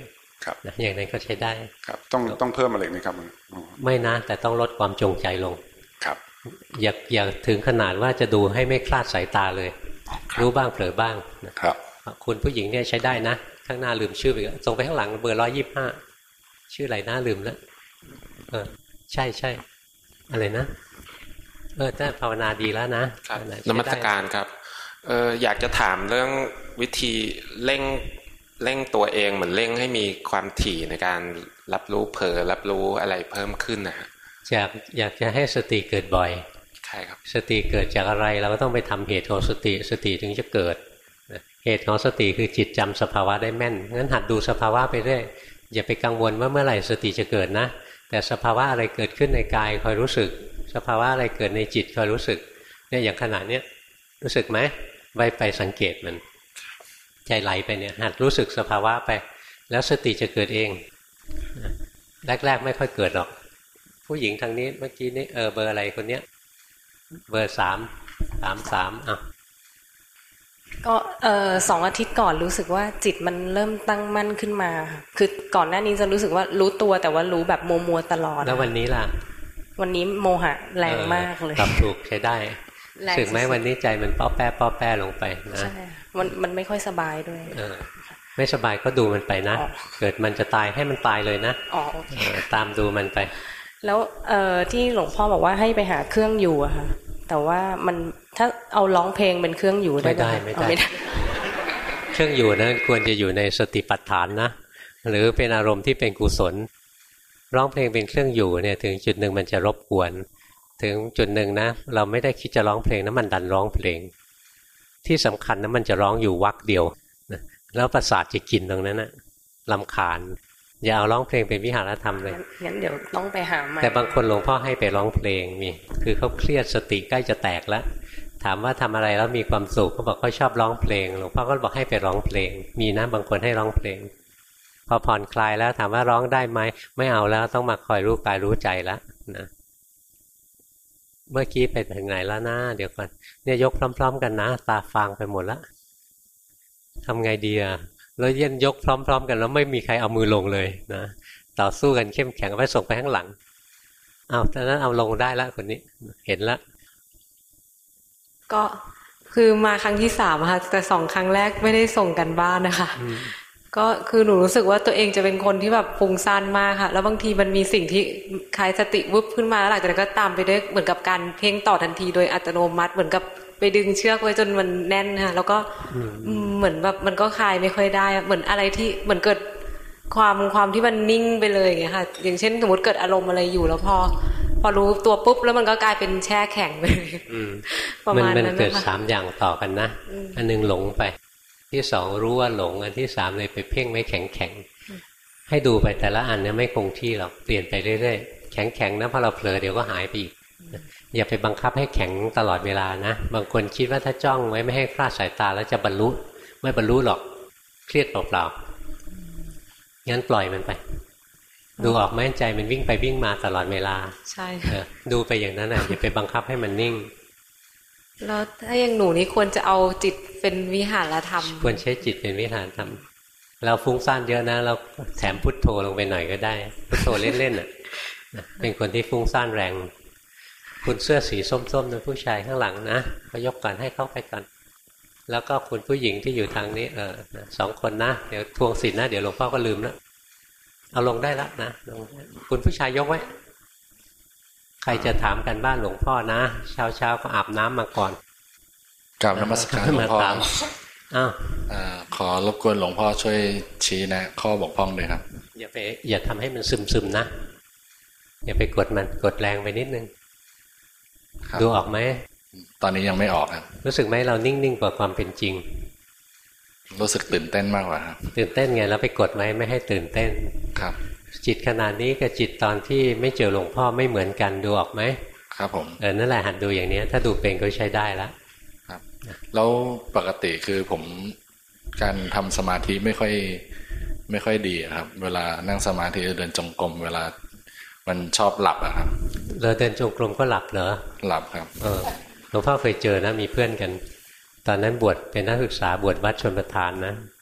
[SPEAKER 17] ครับ
[SPEAKER 1] อย่างนั้นก็ใช้ได้
[SPEAKER 17] ครับต้องต้องเพิ่มอะไรไหมครับ
[SPEAKER 1] ไม่นะแต่ต้องลดความจงใจลง
[SPEAKER 17] ครับ
[SPEAKER 1] อย่าอย่าถึงขนาดว่าจะดูให้ไม่คลาดสายตาเลยรู้บ้างเผลอบ้าง
[SPEAKER 17] นะครับ
[SPEAKER 1] คุณผู้หญิงเนี่ยใช้ได้นะข้างหน้าลืมชื่อไปส่งไปข้างหลังเบอร์ร้อยยี่สิบห้าชื่ออะไรนะลืมแล้วเออใช่ใช่อะไรนะเออแต่ภาวนาดีแล้วนะ
[SPEAKER 18] นมัสการครับเอออยากจะถามเรื่องวิธีเร่งเร่งตัวเองเหมือนเร่งให้มีความถี่ในการรับรู้เผลอรับรู้อะไรเพิ่มขึ้นนะฮะ
[SPEAKER 1] อยากอยากจะให้สติเกิดบ่อย
[SPEAKER 18] ใช่ครับ
[SPEAKER 1] สติเกิดจากอะไรเราก็ต้องไปทำเหตุของสติสติถึงจะเกิดเหตุของสติคือจิตจำสภาวะได้แม่นงั้นหัดดูสภาวะไปเรื่อยอย่าไปกังวลว่าเมื่อไหร่สติจะเกิดนะแต่สภาวะอะไรเกิดขึ้นในกายคอยรู้สึกสภาวะอะไรเกิดในจิตคอยรู้สึกเนี่ยอย่างขณะเนี้ยรู้สึกไหมไปไปสังเกตมันใจไหลไปเนี่ยหัดรู้สึกสภาวะไปแล้วสติจะเกิดเองแรกๆไม่ค่อยเกิดหรอกผู้หญิงทางนี้เมื่อกี้นี้เออเบอร์อะไรคนเนี้ยเบอร์สามสามสามอ่ะ
[SPEAKER 19] ก็เออสองอาทิตย์ก่อนรู้สึกว่าจิตมันเริ่มตั้งมั่นขึ้นมาคือก่อนหน้านี้จะรู้สึกว่ารู้ตัวแต่ว่ารู้แบบมัวมัวตลอด
[SPEAKER 1] แล้ววันนี้ล่ะ
[SPEAKER 19] วันนี้โมหะแรงมากเลย
[SPEAKER 1] กลับถูกใช้ได้สึกไหมวันนี้ใจมันป้อแป้ป้อแป้ลงไปนะ
[SPEAKER 19] ใช่มันมันไม่ค่อยสบายด้วย
[SPEAKER 1] เออไม่สบายก็ดูมันไปนะเกิดมันจะตายให้มันตายเลยนะ
[SPEAKER 19] อ๋อ
[SPEAKER 1] ตามดูมันไป
[SPEAKER 19] แล้วเอ่อที่หลวงพ่อบอกว่าให้ไปหาเครื่องอยู่อะค่ะแต่ว่ามันถ้าเอาร้องเพลงเป็นเครื่องอยู่ได้
[SPEAKER 1] ไม่ได้ไม่ได้เครื่องอยู่นั้นควรจะอยู่ในสติปัฏฐานนะหรือเป็นอารมณ์ที่เป็นกุศลร้องเพลงเป็นเครื่องอยู่เนี่ยถึงจุดหนึ่งมันจะรบกวนถึงจุดหนึ่งนะเราไม่ได้คิดจะร้องเพลงนะมันดันร้องเพลงที่สำคัญนะมันจะร้องอยู่วรรคเดียวแล้วประสาทจะกินตรงนั้นนะรำคาญอย่าเอาร้องเพลงเป็นวิหารธรรมเลย
[SPEAKER 19] งั้นเดี๋ยวต้องไปหามา
[SPEAKER 1] แต่บางคนหลวงพ่อให้ไปร้องเพลงมีคือเขาเครียดสติใกล้จะแตกแล้วถามว่าทำอะไรแล้วมีความสุขเขาบอกเขาชอบร้องเพลงหลวงพ่อก็บอกให้ไปร้องเพลงมีนะบางคนให้ร้องเพลงพอผ่อนคลายแล้วถามว่าร้องได้ไหมไม่เอาแล้วต้องมาคอยรู้กายรู้ใจแล้วนะเมื่อกี้ไปถึงไหนแล้วนะเดี๋ยวก่อนเนี่ยยกพร้อมๆกันนะตาฟางไปหมดแล้วทำไงดีอะแล้วเย็นยกพร้อมๆกันแล้วไม่มีใครเอามือลงเลยนะต่อสู้กันเข้มแข็งไปส่งไปข้างหลังเอาตอนนั้นเอาลงได้แล้วคนนี้เห็นแล้ว
[SPEAKER 19] ก็คือมาครั้งที่สามค่ะแต่สองครั้งแรกไม่ได้ส่งกันบ้านนะคะก็คือหนูรู้สึกว่าตัวเองจะเป็นคนที่แบบฟุ้งซ่านมากค่ะแล้วบางทีมันมีสิ่งที่คล้ายสติวุบขึ้นมาแล้วหลังจากนั้นก็ตามไปด้วยเหมือนกับการเพ่งต่อทันทีโดยอัตโนมัติเหมือนกับไปดึงเชือกไว้จนมันแน่นค่ะแล้วก็เหมือนแบบมันก็คลายไม่ค่อยได้เหมือนอะไรที่เหมือนเกิดความความที่มันนิ่งไปเลยอย่างเงี้ยค่ะอย่างเช่นสมมติเกิดอารมณ์อะไรอยู่แล้วพอพอรู้ตัวปุ๊บแล้วมันก็กลายเป็นแช่แข็งไปเลยประมาณนั้น
[SPEAKER 1] มันเกิดสามอย่างต่อกันนะอันนึงหลงไปที่สองรู้ว่าหลงอันที่สามเลยไปเพ่งไม่แข็งแข็งให้ดูไปแต่ละอันเนี่ยไม่คงที่หรอกเปลี่ยนไปเรื่อยๆแข็งแข็งนะพอเราเผลอเดี๋ยวก็หายไปอีกอย่าไปบังคับให้แข็งตลอดเวลานะบางคนคิดว่าถ้าจ้องไว้ไม่ให้คลาดสายตาแล้วจะบรรลุไม่บรรลุหรอกเครียดเปล่าๆงั้นปล่อยมันไปดูออกไหมใจมันวิ่งไปวิ่งมาตลอดเวลา
[SPEAKER 19] ใช่
[SPEAKER 1] ดูไปอย่างนั้นนะอย่าไปบังคับให้มันนิ่ง
[SPEAKER 19] แล้วถ้าอย่างหนูนี่ควรจะเอาจิตเป็นวิหารธรรม
[SPEAKER 1] ควรใช้จิตเป็นวิหารธรรมเราฟุ้งซ่านเยอะนะเราแถมพุทโธลงไปหน่อยก็ได้พุทโธเล่นๆน่ะเป็นคนที่ฟุ้งซ่านแรงคุณเสื้อสีส้มๆนะผู้ชายข้างหลังนะก็ยกก่อนให้เข้าไปก่อนแล้วก็คุณผู้หญิงที่อยู่ทางนี้เออสองคนนะเดี๋ยวทวงสินนะเดี๋ยวหลวงพ่อก็ลืมแล้วเอาลงได้แล้วนะคุณผู้ชายยกไว้ใครจะถามกันบ้านหลวงพ่อนะเช้าเช้าก็อาบน้ำมาก่อน
[SPEAKER 20] กราบนมัสการหลวงพ่อ
[SPEAKER 1] อ้าว
[SPEAKER 20] ขอรบกวนหลวงพ่อช่วยชี้นะข้อบกพร่องเลยครับ
[SPEAKER 1] อย่าไปอย่าทำให้มันซึมๆนะอย่าไปกดมันกดแรงไปนิดนึงดูออกไหม
[SPEAKER 20] ตอนนี้ยังไม่ออกครับ
[SPEAKER 1] รู้สึกไหมเรานิ่งๆกว่าความเป็นจริง
[SPEAKER 20] รู้สึกตื่นเต้นมากกว่าครับ
[SPEAKER 1] ตื่นเต้นไงแล้วไปกดไว้ไม่ให้ตื่นเต้น
[SPEAKER 20] ครับ
[SPEAKER 1] จิตขนาดนี้กับจิตตอนที่ไม่เจอหลวงพ่อไม่เหมือนกันดูออกไหม
[SPEAKER 20] ครับผม
[SPEAKER 1] เออนั่นแหละหัดดูอย่างนี้ถ้าดูเป็นก็ใช้ได้แล้ว
[SPEAKER 20] ครับแล้วปกติคือผมการทำสมาธิไม่ค่อยไม่ค่อยดีครับเวลานั่งสมาธิเดินจงกรมเวลามันชอบหลับอะครับ
[SPEAKER 1] เราเดินจงกรมก็หลับเหรอ
[SPEAKER 20] หลับครับ
[SPEAKER 1] เออหลวงพ่อเคยเจอนะมีเพื่อนกันตอนนั้นบวชเป็นนักศึกษาบวชวัดชลประทานนะ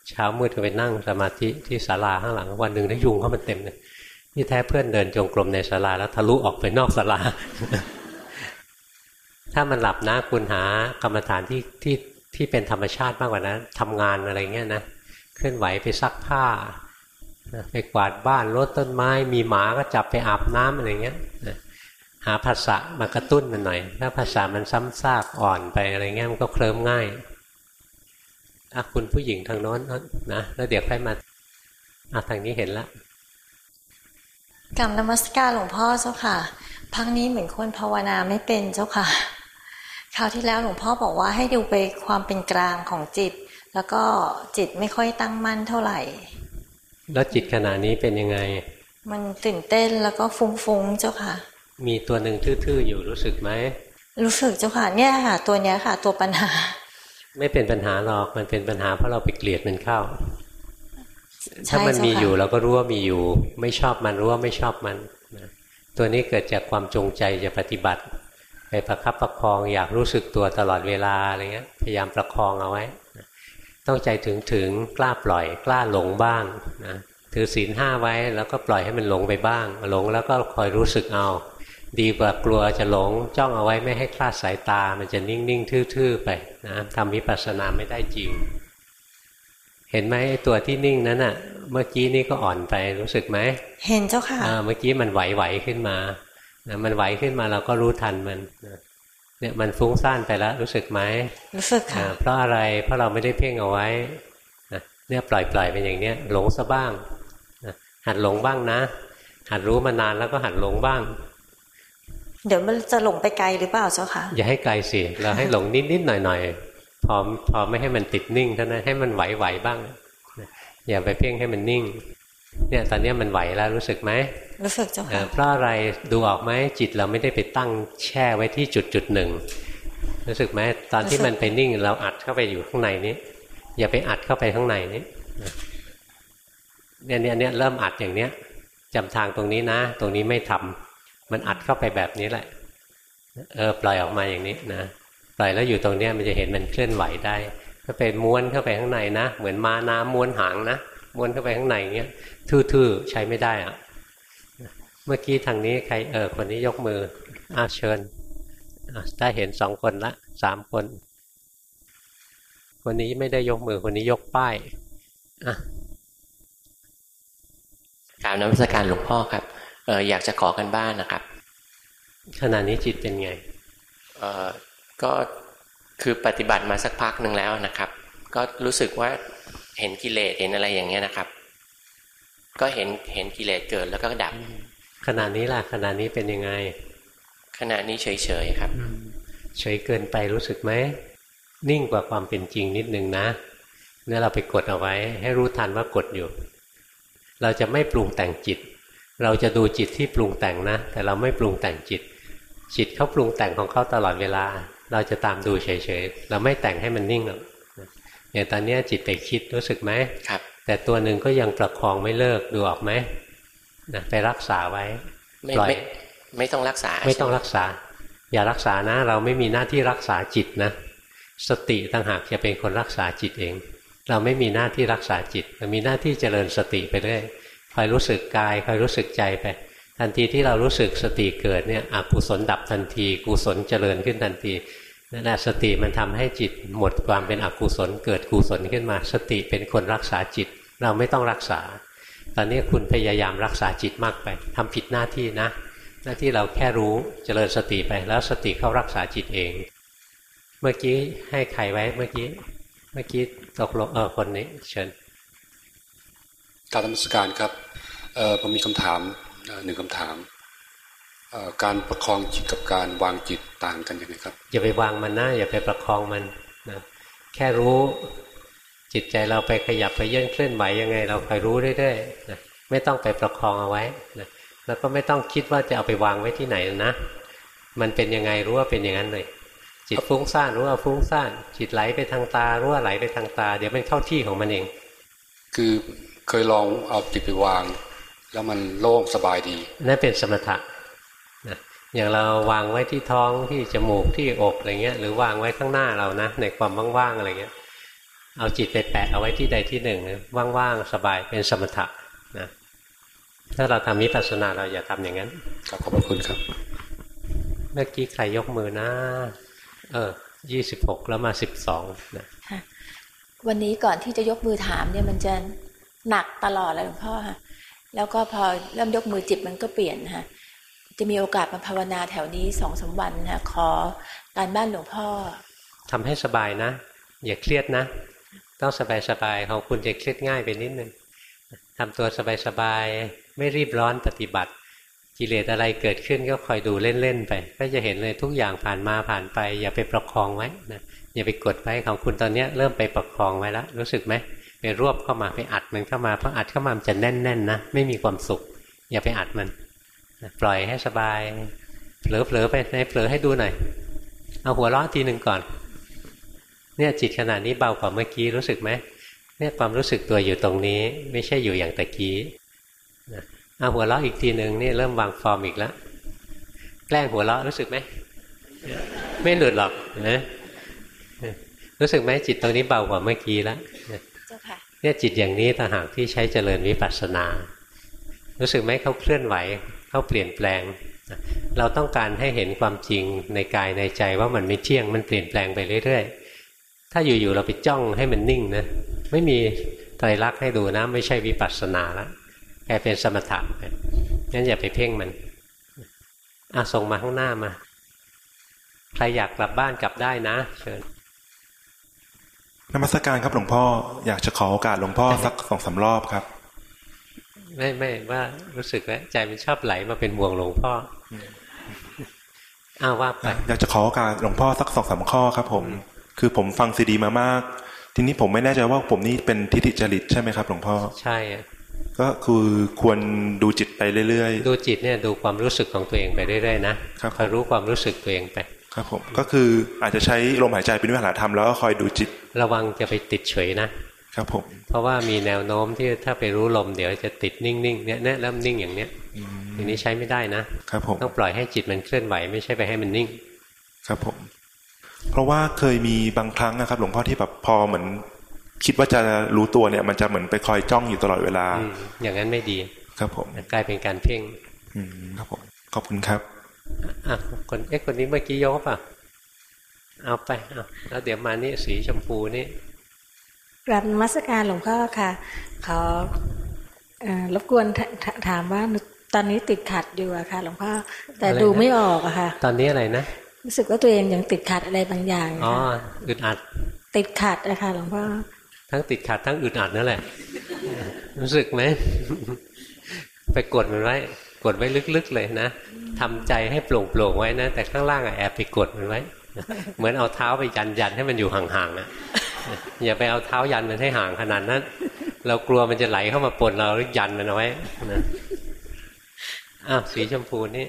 [SPEAKER 1] เช้ามืดก็ไปนั่งสมาธิที่ศาลาข้างหลังวันหนึ่งได้ยุงเข้ามาเต็มเลยนี่แท้เพื่อนเดินจงกรมในศาลาแล้วทะลุออกไปนอกศาลา ถ้ามันหลับนะคุณหากรรมฐานที่ที่ที่เป็นธรรมชาติมากกว่านั้นทำงานอะไรเงี้ยนะเคลื่อนไหวไปซักผ้าไปกวาดบ้านรดต้นไม้มีหมาก็จับไปอาบน้ำอะไรเงี้ยหาภาษามมากระตุ้นมันหน่อยถ้าภาษามันซ้ำซากอ่อนไปอะไรเงี้ยมันก็เคลิ้มง่ายอ่ะคุณผู้หญิงทางโน้นนะแล้วเดี๋ยวค่อยมาอ่ะทางนี้เห็นแล้ว
[SPEAKER 21] กรรมนมัสการหลวงพ่อเจ้าค่ะพักนี้เหมือนคนภาวนาไม่เป็นเจ้าค่ะคราวที่แล้วหลวงพ่อบอกว่าให้ดูไปความเป็นกลางของจิตแล้วก็จิตไม่ค่อยตั้งมั่นเท่าไหร่
[SPEAKER 1] แล้วจิตขณะนี้เป็นยังไง
[SPEAKER 21] มันตื่นเต้นแล้วก็ฟุ้งๆเจ้าค่ะ
[SPEAKER 1] มีตัวหนึ่งทื่อๆอยู่รู้สึกไหม
[SPEAKER 21] รู้สึกเจ้าค่ะเนี่ยค่ะตัวเนี้ยค่ะตัวปัญหา
[SPEAKER 1] ไม่เป็นปัญหาหรอกมันเป็นปัญหาเพราะเราไปเกลียดมันเข้าถ้ามันมีอยู่เราก็รู้ว่ามีอยู่ไม่ชอบมันรู้ว่าไม่ชอบมันตัวนี้เกิดจากความจงใจจะปฏิบัติไปประคับประคองอยากรู้สึกตัวตลอดเวลาอะไรเงี้ยพยายามประคองเอาไว้ต้องใจถึงถึงกล้าปล่อยกล้าหลงบ้างนะถือศีลห้าไว้แล้วก็ปล่อยให้มันหลงไปบ้างหลงแล้วก็คอยรู้สึกเอาดีกว่ากลัวจะหลงจ้องเอาไว้ไม่ให้คลาดสายตามันจะนิ่งๆทื่อๆไปนะทำวิปัสสนาไม่ได้จริงเห็นไหมตัวที่นิ่งนั้นน่ะเมื่อกี้นี่ก็อ่อนไปรู้สึกไหม
[SPEAKER 21] เห็นเจ้าค่ะ
[SPEAKER 1] เมื่อกี้มันไหวๆขึ้นมานะมันไหวขึ้นมาเราก็รู้ทันมันเนี่ยมันฟุ้งซ่านไปแล้วรู้สึกไหม
[SPEAKER 21] รู้สึกค่ะ
[SPEAKER 1] เพราะอะไรเพราะเราไม่ได้เพ่งเอาไว้เนี่ยปล่อยๆเป็นอย่างเนี้ยหลงซะบ้างหัดหลงบ้างนะหัดรู้มานานแล้วก็หัดหลงบ้าง
[SPEAKER 21] เดี๋ยวมันจะหลงไปไกลหรือเปล่าเจ้าค่ะ
[SPEAKER 1] อย่าให้ไกลสิเราให้หลงนิดๆหน่อยๆพอพอไม่ให้มันติดนิ่งเท่านั้นให้มันไหวๆบ้างอย่าไปเพ่งให้มันนิ่งเนี่ยตอนนี้มันไหวแล้วรู้สึกไหม
[SPEAKER 21] รู้สึกเจ้าค่ะ
[SPEAKER 1] เพราะอะไรดูออกไหมจิตเราไม่ได้ไปตั้งแช่ไว้ที่จุดจุดหนึ่งรู้สึกไหมตอนที่มันไปนิ่งเราอัดเข้าไปอยู่ข้างในนี้อย่าไปอัดเข้าไปข้างในนี้เนี่ยเนี่ยเนี่ยเริ่มอัดอย่างเนี้ยจำทางตรงนี้นะตรงนี้ไม่ทำมันอัดเข้าไปแบบนี้แหละเออปล่อยออกมาอย่างนี้นะปล่อยแล้วอยู่ตรงเนี้ยมันจะเห็นมันเคลื่อนไหวได้ถ้าเป็นม้วนเข้าไปข้างในนะเหมือนม้าน้ำม้วนหางนะม้วนเข้าไปข้างในเงี้ยทื่อๆใช้ไม่ได้อะเมื่อกี้ทางนี้ใครเออคนนี้ยกมืออ้าวเชิญได้เห็นสองคนละสามคนคนนี้ไม่ได้ยกมือคนนี้ยกป้ายอ่ะ
[SPEAKER 13] กราบนมัสการหลวงพ่อครับเอออยากจะขอกันบ้านนะครับ
[SPEAKER 1] ขณะนี้จิตเป็นไง
[SPEAKER 13] เออก็คือปฏิบัติมาสักพักหนึ่งแล้วนะครับก็รู้สึกว่าเห็นกิเลสเห็นอะไรอย่างเงี้ยนะครับก็เห็นเห็นกิเลสเกิดแล้วก็ดับ
[SPEAKER 1] ขณะนี้ล่ะขณะนี้เป็นยังไง
[SPEAKER 13] ขณะนี้เฉยๆครับ
[SPEAKER 1] เฉยเกินไปรู้สึกไหมนิ่งกว่าความเป็นจริงนิดนึงนะเนี่ยเราไปกดเอาไว้ให้รู้ทันว่ากดอยู่เราจะไม่ปรุงแต่งจิตเราจะดูจิตที่ปรุงแต่งนะแต่เราไม่ปรุงแต่งจิตจิตเขาปรุงแต่งของเขาตลอดเวลาเราจะตามดูเฉยๆเราไม่แต่งให้มันนิ่งหรอกอย่างตอนนี้จิตไปคิดรู้สึกไหม
[SPEAKER 13] ครับ
[SPEAKER 1] แต่ตัวหนึ่งก็ยังประคองไม่เลิกดูออกไหมนะไปรักษาไว้
[SPEAKER 13] ปล่อยไม่ต้องรักษา
[SPEAKER 1] ไม่ต้องรักษาอย่ารักษานะเราไม่มีหน้าที่รักษาจิตนะสติต่างหากจะเป็นคนรักษาจิตเองเราไม่มีหน้าที่รักษาจิตเรามีหน้าที่เจริญสติไปเรื่อยคอยรู้สึกกายคอยรู้สึกใจไปทันทีที่เรารู้สึกสติเกิดเนี่ยอกุศลดับทันทีกุศลเจริญขึ้นทันทีนั่นแหละสติมันทำให้จิตหมดความเป็นอกุศลเกิดกุศลขึ้นมาสติเป็นคนรักษาจิตเราไม่ต้องรักษาตอนนี้คุณพยายามรักษาจิตมากไปทำผิดหน้าที่นะหน้าที่เราแค่รู้เจริญสติไปแล้วสติเข้ารักษาจิตเองเมื่อกี้ให้ใครไว้เมื่อกี้เมื่อกี้ตกลงเออคนนี้เชิญ
[SPEAKER 17] การนมัสการครับเออผมมีคำถามหนึ่งคำถามการประคองจิตกับการวางจิตต่างกันยังไงครับ
[SPEAKER 1] อย่าไปวางมันนะอย่าไปประคองมันนะแค่รู้จิตใจเราไปขยับไปเยื่อนเคลื่อนไหวยังไงเราคอยรู้เรื่อยๆนะไม่ต้องไปประคองเอาไว้นะแล้วก็ไม่ต้องคิดว่าจะเอาไปวางไว้ที่ไหนนะมันเป็นยังไงรู้ว่าเป็นอย่างนั้นเลยจิตฟุ้งซ่านรู้ว่าฟุ้งซ่านจิตไหลไปทางตารู้ว่าไหลไปทางตาเดี๋ยวมันเข้าที่ของมันเอง
[SPEAKER 17] คือเคยลองเอาจิตไปวางแล้วมันโล่งสบายดี
[SPEAKER 1] นั่นเป็นสมถะนะอย่างเราวางไว้ที่ท้องที่จมูกที่อกอะไรเงี้ยหรือวางไว้ข้างหน้าเรานะในความว่างๆอะไรเงี้ยเอาจิตไปแปะเอาไว้ที่ใดที่หนึ่งว่างๆสบายเป็นสมถะนะถ้าเราทำวิปัสสนาเราอย่าทำอย่างนั้น
[SPEAKER 17] ขอบพระคุณครับ
[SPEAKER 1] เมื่อกี้ใครยกมือนะเออยี่สิบหกแล้วมาสิบสองนะ
[SPEAKER 3] วันนี้ก่อนที่จะยกมือถามเนี่ยมันจะหนักตลอดเลยหลวงพ่อค่ะแล้วก็พอเริ่มยกมือจิตมันก็เปลี่ยนค่ะจะมีโอกาสมาภาวนาแถวนี้สองสามวันค่ะขอการบ้านหลวงพ่อ
[SPEAKER 1] ทำให้สบายนะอย่าเครียดนะต้องสบายสบายของคุณจะเครียดง่ายไปนิดนึงทำตัวสบายสบายไม่รีบร้อนปฏิบัติกิเลสอะไรเกิดขึ้นก็คอยดูเล่นๆไปก็จะเห็นเลยทุกอย่างผ่านมาผ่านไปอย่าไปประคองไว้นะอย่าไปกดไว้ของคุณตอนนี้เริ่มไปประคองไว้แล้วรู้สึกไหมไปรวบเข้ามาไปอัดมันเข้ามาเพราะอัดเข้ามามันจะแน่นๆนะไม่มีความสุขอย่าไปอัดมันปล่อยให้สบายเผลอๆไปในเผลอให้ดูหน่อยเอาหัวเราะทีหนึ่งก่อนเนี่ยจิตขนาดนี้เบากว่าเมื่อกี้รู้สึกไหมเนี่ยความรู้สึกตัวอยู่ตรงนี้ไม่ใช่อยู่อย่างตะกี้เอาหัวเราะอีกทีหนึ่งนี่เริ่มวางฟอร์มอีกแล้วแกล้งหัวเราะรู้สึกไหมไม่หลุดหรอกนะรู้สึกไหมจิตตรงนี้เบากว่าเมื่อกี้แล้วเนี่ยจิตอย่างนี้ต่างหากที่ใช้เจริญวิปัสสนารู้สึกไหมเขาเคลื่อนไหวเขาเปลี่ยนแปลงเราต้องการให้เห็นความจริงในกายในใจว่ามันไม่เที่ยงมันเปลี่ยนแปลงไปเรื่อยๆถ้าอยู่ๆเราไปจ้องให้มันนิ่งนะไม่มีไตรลักษณ์ให้ดูนะไม่ใช่วิปัสสนาแล้วกลายเป็นสมถะงั้นอย่าไปเพ่งมันอ่ะส่งมาข้างหน้ามาใครอยากกลับบ้านกลับได้นะเชิญ
[SPEAKER 22] นมัสการครับหลวงพ่ออยากจะขอโอกาสหลวงพ่อสักสองสามรอบครับ
[SPEAKER 1] ไม่ไม่ว่ารู้สึกแล้วใจมันชอบไหลมาเป็นห่วงหลวงพ่ออ้าวว่าไป
[SPEAKER 22] อยากจะขอโอกาสหลวงพ่อสักสองสามข้อครับผมคือผมฟังซีดีมามากทีนี้ผมไม่แน่ใจว่าผมนี่เป็นทิฏฐิจริตใช่ไหมครับหลวงพ่อ
[SPEAKER 1] ใช่
[SPEAKER 22] ก็คือควรดูจิตไปเรื่อย
[SPEAKER 1] ๆดูจิตเนี่ยดูความรู้สึกของตัวเองไปเรื่อยๆนะคอยรู้ความรู้สึกตัวเองไป
[SPEAKER 22] ครับผมก็คืออาจจะใช้ลมหายใจเป็นวิหารธรรมแล้วก็คอยดูจิต
[SPEAKER 1] ระวังจะไปติดเฉยนะครับ
[SPEAKER 22] ผม
[SPEAKER 1] เพราะว่ามีแนวโน้มที่ถ้าไปรู้ลมเดี๋ยวจะติดนิ่งๆเนี่ยเนี่ยเริ่มนิ่งอย่างเนี้ยทีนี้ใช้ไม่ได้นะครับผมต้องปล่อยให้จิตมันเคลื่อนไหวไม่ใช่ไปให้มันนิ่ง
[SPEAKER 22] ครับผมเพราะว่าเคยมีบางครั้งนะครับหลวงพ่อที่แบบพอเหมือนคิดว่าจะรู้ตัวเนี่ยมันจะเหมือนไปคอยจ้องอยู่ตลอดเวลา
[SPEAKER 1] อย่างนั้นไม่ดี
[SPEAKER 22] ครับผม
[SPEAKER 1] กลายเป็นการเพ่ง
[SPEAKER 22] ครับผมขอบคุณครับ
[SPEAKER 1] อ่ะคนเอ๊ะคนนี้เมื่อกี้ยกป่ะเอาไปเอาแล้วเดี๋ยวมานี่สีชมพูนี่
[SPEAKER 23] กราบนมัสการหลวงพ่อค่ะขอรบกวนถามว่าตอนนี้ติดขัดอยู่อะค่ะหลวงพ่อแต่ดูไม่ออกอะค่ะ
[SPEAKER 1] ตอนนี้อะไรนะ
[SPEAKER 23] รู้สึกว่าตัวเองยังติดขัดอะไรบางอย่าง
[SPEAKER 1] อ๋ออึดอัด
[SPEAKER 23] ติดขัดอะค่ะหลวงพ่อ
[SPEAKER 1] ทั้งติดขัดทั้งอึดอัดนั่นแหละรู้สึกไหมไปกดมันไว้กดไว้ลึกๆเลยนะทำใจให้โปร่งๆไว้นะแต่ข้างล่างแอบไปกดมันไว้เหมือนเอาเท้าไปยันยันให้มันอยู่ห่างๆนะอย่าไปเอาเท้ายันมันให้ห่างขนาดนั้นเรากลัวมันจะไหลเข้ามาปนเราหรือยันมันเอาไว้นะอ้าวสีชมพูนี่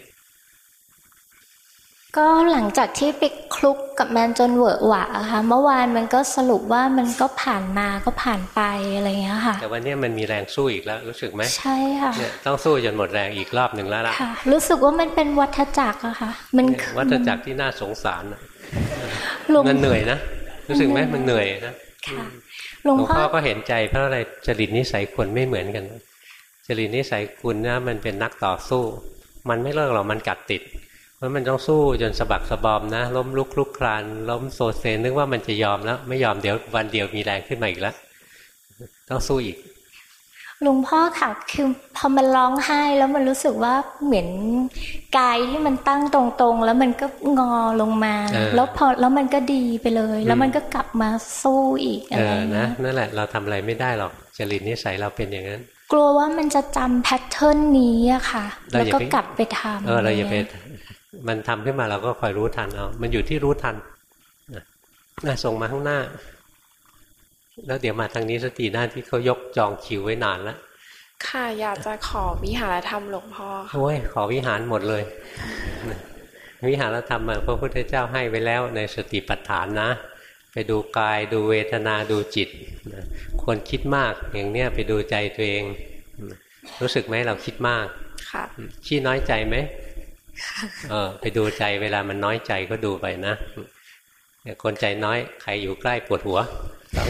[SPEAKER 3] ก็หลังจากที่ไปคลุกกับแมนจนเวอะหวะค่ะเมื่อวานมันก็สรุปว่ามันก็ผ่านมาก็ผ่านไปอะไรเงี้ยค่ะ
[SPEAKER 1] แต่วันนี้มันมีแรงสู้อีกแล้วรู้สึกไหม
[SPEAKER 3] ใช่ค่ะ
[SPEAKER 1] เนี่ยต้องสู้จนหมดแรงอีกรอบหนึ่งแล้วล่ะ
[SPEAKER 3] รู้สึกว่ามันเป็นวัฏจักรอะค่ะมัน
[SPEAKER 1] วัฏจักรที่น่าสงสารมันเหนื่อยนะรู้สึกไหมมันเหนื่อยนะหลวงพ่อก็เห็นใจเพราะอะไรจริตนิสัยคนไม่เหมือนกันจริตนิสัยคุณนะมันเป็นนักต่อสู้มันไม่เลิกหรอกมันกัดติดเพราะมันต้องสู้จนสะบักสะบอมนะล้มลุกคลุกคลานล้มโซเซนึกว่ามันจะยอมแล้วไม่ยอมเดี๋ยววันเดียวมีแรงขึ้นมาอีกแล้วต้องสู้อีก
[SPEAKER 3] หลวงพ่อค่ะคือพอมันร้องไห้แล้วมันรู้สึกว่าเหมือนกายที่มันตั้งตรงๆแล้วมันก็งอลงมาแล้วพอแล้วมันก็ดีไปเลยแล้วมันก็กลับมาสู้อีกอะไร
[SPEAKER 1] นะนั่นแหละเราทำอะไรไม่ได้หรอกจริตนิสัยเราเป็นอย่างนั้น
[SPEAKER 3] กลัวว่ามันจะจำแพทเทิร์นนี้อะค่ะแล้วก็กลับไปทำ
[SPEAKER 1] เออเราอย่าไปมันทำขึ้นมาเราก็คอยรู้ทันเอามันอยู่ที่รู้ทันนะส่งมาข้างหน้าแล้วเดี๋ยวมาทางนี้สติหน้าที่เขายกจองคิวไว้นานแล้ว
[SPEAKER 24] ค่ะอยากจะขอวิหารธรรมหลวงพ่อ
[SPEAKER 1] โอ้ยขอวิหารหมดเลยวิหารธรรมพระพุทธเจ้าให้ไว้แล้วในสติปัฏฐานนะไปดูกายดูเวทนาดูจิตควรคิดมากอย่างเนี้ยไปดูใจตัวเองรู้สึกไหมเราคิดมาก
[SPEAKER 24] ค่ะ
[SPEAKER 1] ขี้น้อยใจไหมเออไปดูใจเวลามันน้อยใจก็ดูไปนะคนใจน้อยใครอยู่ใกล้ปวดหัวต้อง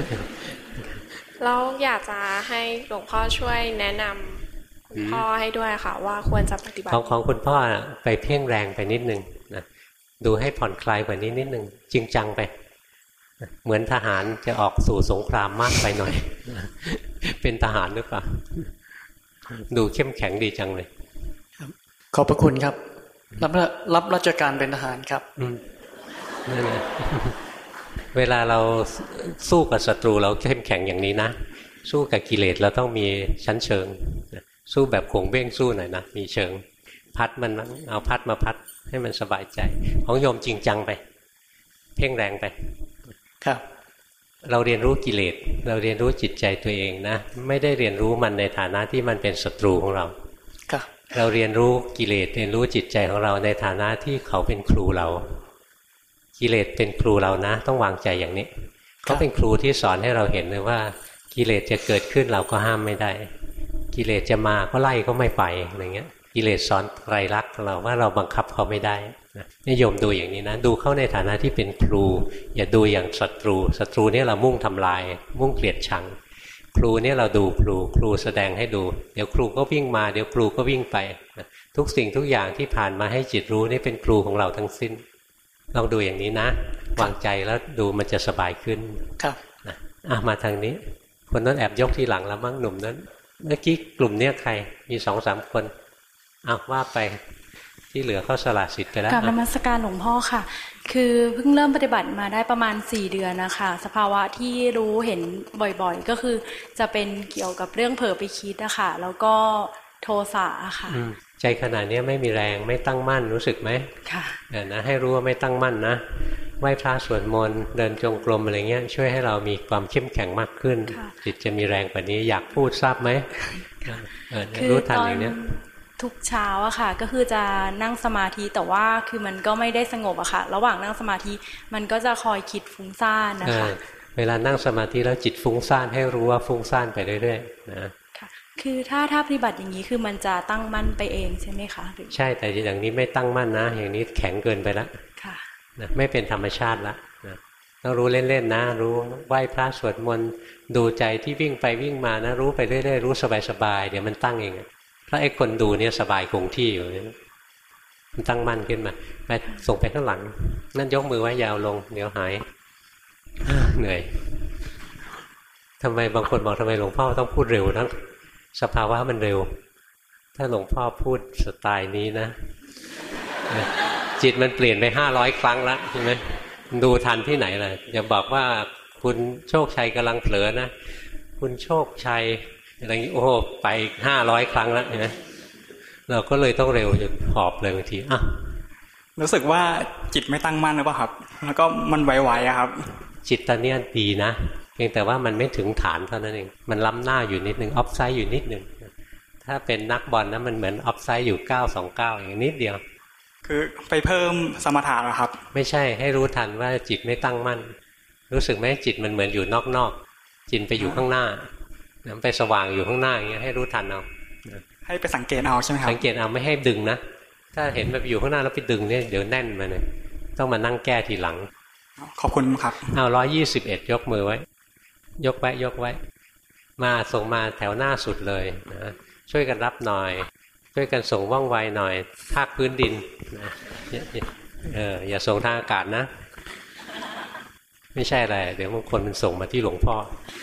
[SPEAKER 24] แล้วอยากจะให้หลวงพ่อช่วยแนะนำคุณพ่อให้ด้วยค่ะว่าควรจะปฏิบัติของ
[SPEAKER 1] ของคุณพ่อไปเพ่งแรงไปนิดนึงนะดูให้ผ่อนคลายกว่านี้นิดนึงจริงจังไปเหมือนทหารจะออกสู่สงครามมากไปหน่อยเป็นทหารหรือเปล่าดูเข้มแข็งดีจังเลย
[SPEAKER 2] ขอบพระคุณครับรับรับราชการเป็นทหารครับ
[SPEAKER 1] นั่นแหละเวลาเราสู้กับศัตรูเราเข้มแข็งอย่างนี้นะสู้กับกิเลสเราต้องมีชั้นเชิงสู้แบบขงเบ้งสู้หน่อยนะมีเชิงพัดมันเอาพัดมาพัดให้มันสบายใจของโยมจริงจังไปเพ่งแรงไป
[SPEAKER 2] ครับ
[SPEAKER 1] เราเรียนรู้กิเลสเราเรียนรู้จิตใจตัวเองนะไม่ได้เรียนรู้มันในฐานะที่มันเป็นศัตรูของเรา
[SPEAKER 2] ครับ
[SPEAKER 1] เราเรียนรู้กิเลสเรียนรู้จิตใจของเราในฐานะที่เขาเป็นครูเรากิเลสเป็นครูเรานะต้องวางใจอย่างนี้เขาเป็นครูที่สอนให้เราเห็นเลยว่ากิเลสจะเกิดขึ้นเราก็ห้ามไม่ได้กิเลสจะมาก็ไล่ก็ไม่ไปอะไรเงี้ยกิเลสสอนไตรลักษณ์เราว่าเราบังคับเขาไม่ได้นิยมดูอย่างนี้นะดูเขาในฐานะที่เป็นครูอย่าดูอย่างศัตรูศัตรูเนี่ยเรามุ่งทำลายมุ่งเกลียดชังครูเนี่ยเราดูครูครูแสดงให้ดูเดี๋ยวครูก็วิ่งมาเดี๋ยวครูก็วิ่งไปทุกสิ่งทุกอย่างที่ผ่านมาให้จิตรู้นี่เป็นครูของเราทั้งสิ้นลองดูอย่างนี้นะวางใจแล้วดูมันจะสบายขึ้น
[SPEAKER 2] ครับ
[SPEAKER 1] นะอ่ะมาทางนี้คนนั้นแอบยกทีหลังแล้วมั้งหนุ่มนั้นเมื่อกี้กลุ่มเนี้ยใครมีสองสามคนอ้าวว่าไปที่เหลือเขาสละสิทธิ์ไปแล้ว
[SPEAKER 4] กราบนมัสการหลวงพ่อค่ะคือเพิ่งเริ่มปฏิบัติมาได้ประมาณสี่เดือนนะคะสภาวะที่รู้เห็นบ่อยๆก็คือจะเป็นเกี่ยวกับเรื่องเผลอไปคิดนะคะแล้วก็โทสะค่ะ
[SPEAKER 1] ใจขณะนี้ไม่มีแรงไม่ตั้งมั่นรู้สึกไหม
[SPEAKER 4] ค่ะ
[SPEAKER 1] เดี๋ยวนะให้รู้ว่าไม่ตั้งมั่นนะไหว้พระสวดมนต์เดินจงกรมอะไรเงี้ยช่วยให้เรามีความเข้มแข็งมากขึ้นจิตจะมีแรงกว่านี้อยากพูดทราบไหมรู้ทันอย่างนี้
[SPEAKER 4] ทุกเช้าอะค่ะก็คือจะนั่งสมาธิแต่ว่าคือมันก็ไม่ได้สงบอะค่ะระหว่างนั่งสมาธิมันก็จะคอยคิดฟุ้งซ่านนะคะ
[SPEAKER 1] เวลานั่งสมาธิแล้วจิตฟุ้งซ่านให้รู้ว่าฟุ้งซ่านไปเรื่อยๆนะ
[SPEAKER 4] คือถ้าถ้าปฏิบัติอย่างนี้คือมันจะตั้งมั่นไปเองใช่ไหมคะ
[SPEAKER 1] ใช่แต่อย่างนี้ไม่ตั้งมั่นนะอย่างนี้แข็งเกินไปแล้ว
[SPEAKER 4] ค่ะ
[SPEAKER 1] นะไม่เป็นธรรมชาติละนะต้องรู้เล่นๆนะรู้ไหว้พระสวดมนต์ดูใจที่วิ่งไปวิ่งมานะรู้ไปเรื่อยๆรู้สบายๆเดี๋ยวมันตั้งเองถ้าไอ้คนดูเนี่ยสบายคงที่อยู่มันตั้งมั่นขึ้นมาไปส่งไปข้างหลังนั่นยกมือไว้ยาวลงเดี๋ยวหายเหนื่อยทำไมบางคนบอกทำไมหลวงพ่อต้องพูดเร็วนะสภาวะมันเร็วถ้าหลวงพ่อพูดสไตล์นี้นะจิตมันเปลี่ยนไปห้าร้อยครั้งแล้วใช่ไหมดูทันที่ไหนล่ะอย่าบอกว่าคุณโชคชัยกำลังเผลอนะคุณโชคชัยอะไรอย่างนี้โอ้ไปห้าร้อยครั้งแล้วเห็นไหมเราก็เลยต้องเร็วจนหอบเลยบางทีอ่ะ
[SPEAKER 2] รู้สึกว่าจิตไม่ตั้งมั่นหรือเปล่าครับแล้วก็มันไหวๆครับ
[SPEAKER 1] จิตตอนนี้ดีนะเพียงแต่ว่ามันไม่ถึงฐานเท่านั้นเองมันล้ำหน้าอยู่นิดนึงออฟไซด์อยู่นิดนึงถ้าเป็นนักบอลนะมันเหมือนออฟไซด์อยู่เก้าสองเก้าอย่างนิดเดียว
[SPEAKER 2] คือไปเพิ่มสมถะเหรอครับ
[SPEAKER 1] ไม่ใช่ให้รู้ทันว่าจิตไม่ตั้งมั่นรู้สึกไหมจิตมันเหมือนอยู่นอกๆจิตไปอยู่ข้างหน้าไปสว่างอยู่ข้างหน้าอย่างเงี้ยให้รู้ทันเอา
[SPEAKER 2] ให้ไปสังเกตเอาใช่ไหมครับ
[SPEAKER 1] สังเกตเอาไม่ให้ดึงนะถ้าเห็นมันอยู่ข้างหน้าแล้วไปดึงเนี่ยเดี๋ยวแน่นมาเลยต้องมานั่งแก้ทีหลัง
[SPEAKER 2] ขอบคุณครับ
[SPEAKER 1] เอาร้อยยี่สิบเอ็ดยกมือไว้ยกไว้ยกไว้มาส่งมาแถวหน้าสุดเลยนะช่วยกันรับหน่อยช่วยกันส่งว่องไวหน่อยภาคพื้นดินนะเอออย่าส่งทางอากาศนะไม่ใช่อะไรเดี๋ยวบางคนมันส่งมาที่หลวงพ่อ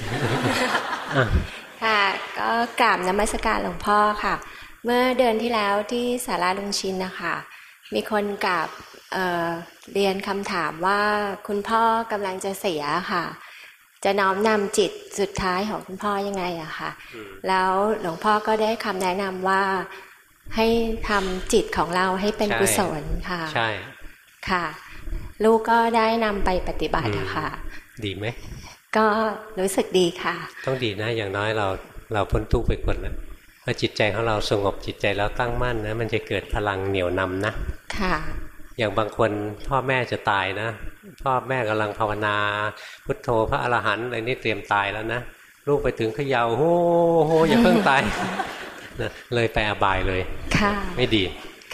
[SPEAKER 5] ค่ะก็กราบนมัสการหลวงพ่อค่ะเมื่อเดือนที่แล้วที่ศาลาลุงชินนะคะมีคนกราบ เอ่อ เรียนคำถามว่าคุณพ่อกำลังจะเสียค่ะจะน้อมนำจิตสุดท้ายของคุณพ่อยังไงอะค่ะแล้วหลวงพ่อก็ได้คำแนะนำว่าให้ทำจิตของเราให้เป็นกุศลค่ะ
[SPEAKER 1] ใช่
[SPEAKER 5] ค่ะลูกก็ได้นำไปปฏิบัติค่ะ
[SPEAKER 1] ดีไหม
[SPEAKER 5] ก็รู้สึกดีค่ะ
[SPEAKER 1] ต้องดีนะอย่างน้อยเราเราพ้นทุกข์ไปคนละพอจิตใจของเราสงบจิตใจแล้วตั้งมั่นนะมันจะเกิดพลังเหนี่ยวนำนะ
[SPEAKER 5] ค่ะ
[SPEAKER 1] อย่างบางคนพ่อแม่จะตายนะพ่อแม่กำลังภาวนาพุทโธพระอรหันต์อะไรนี่เตรียมตายแล้วนะลูกไปถึงเขย่าโฮโฮอย่าเพิ่งตายเลยไปอบายเลย
[SPEAKER 5] ค่ะ
[SPEAKER 1] ไม่ดี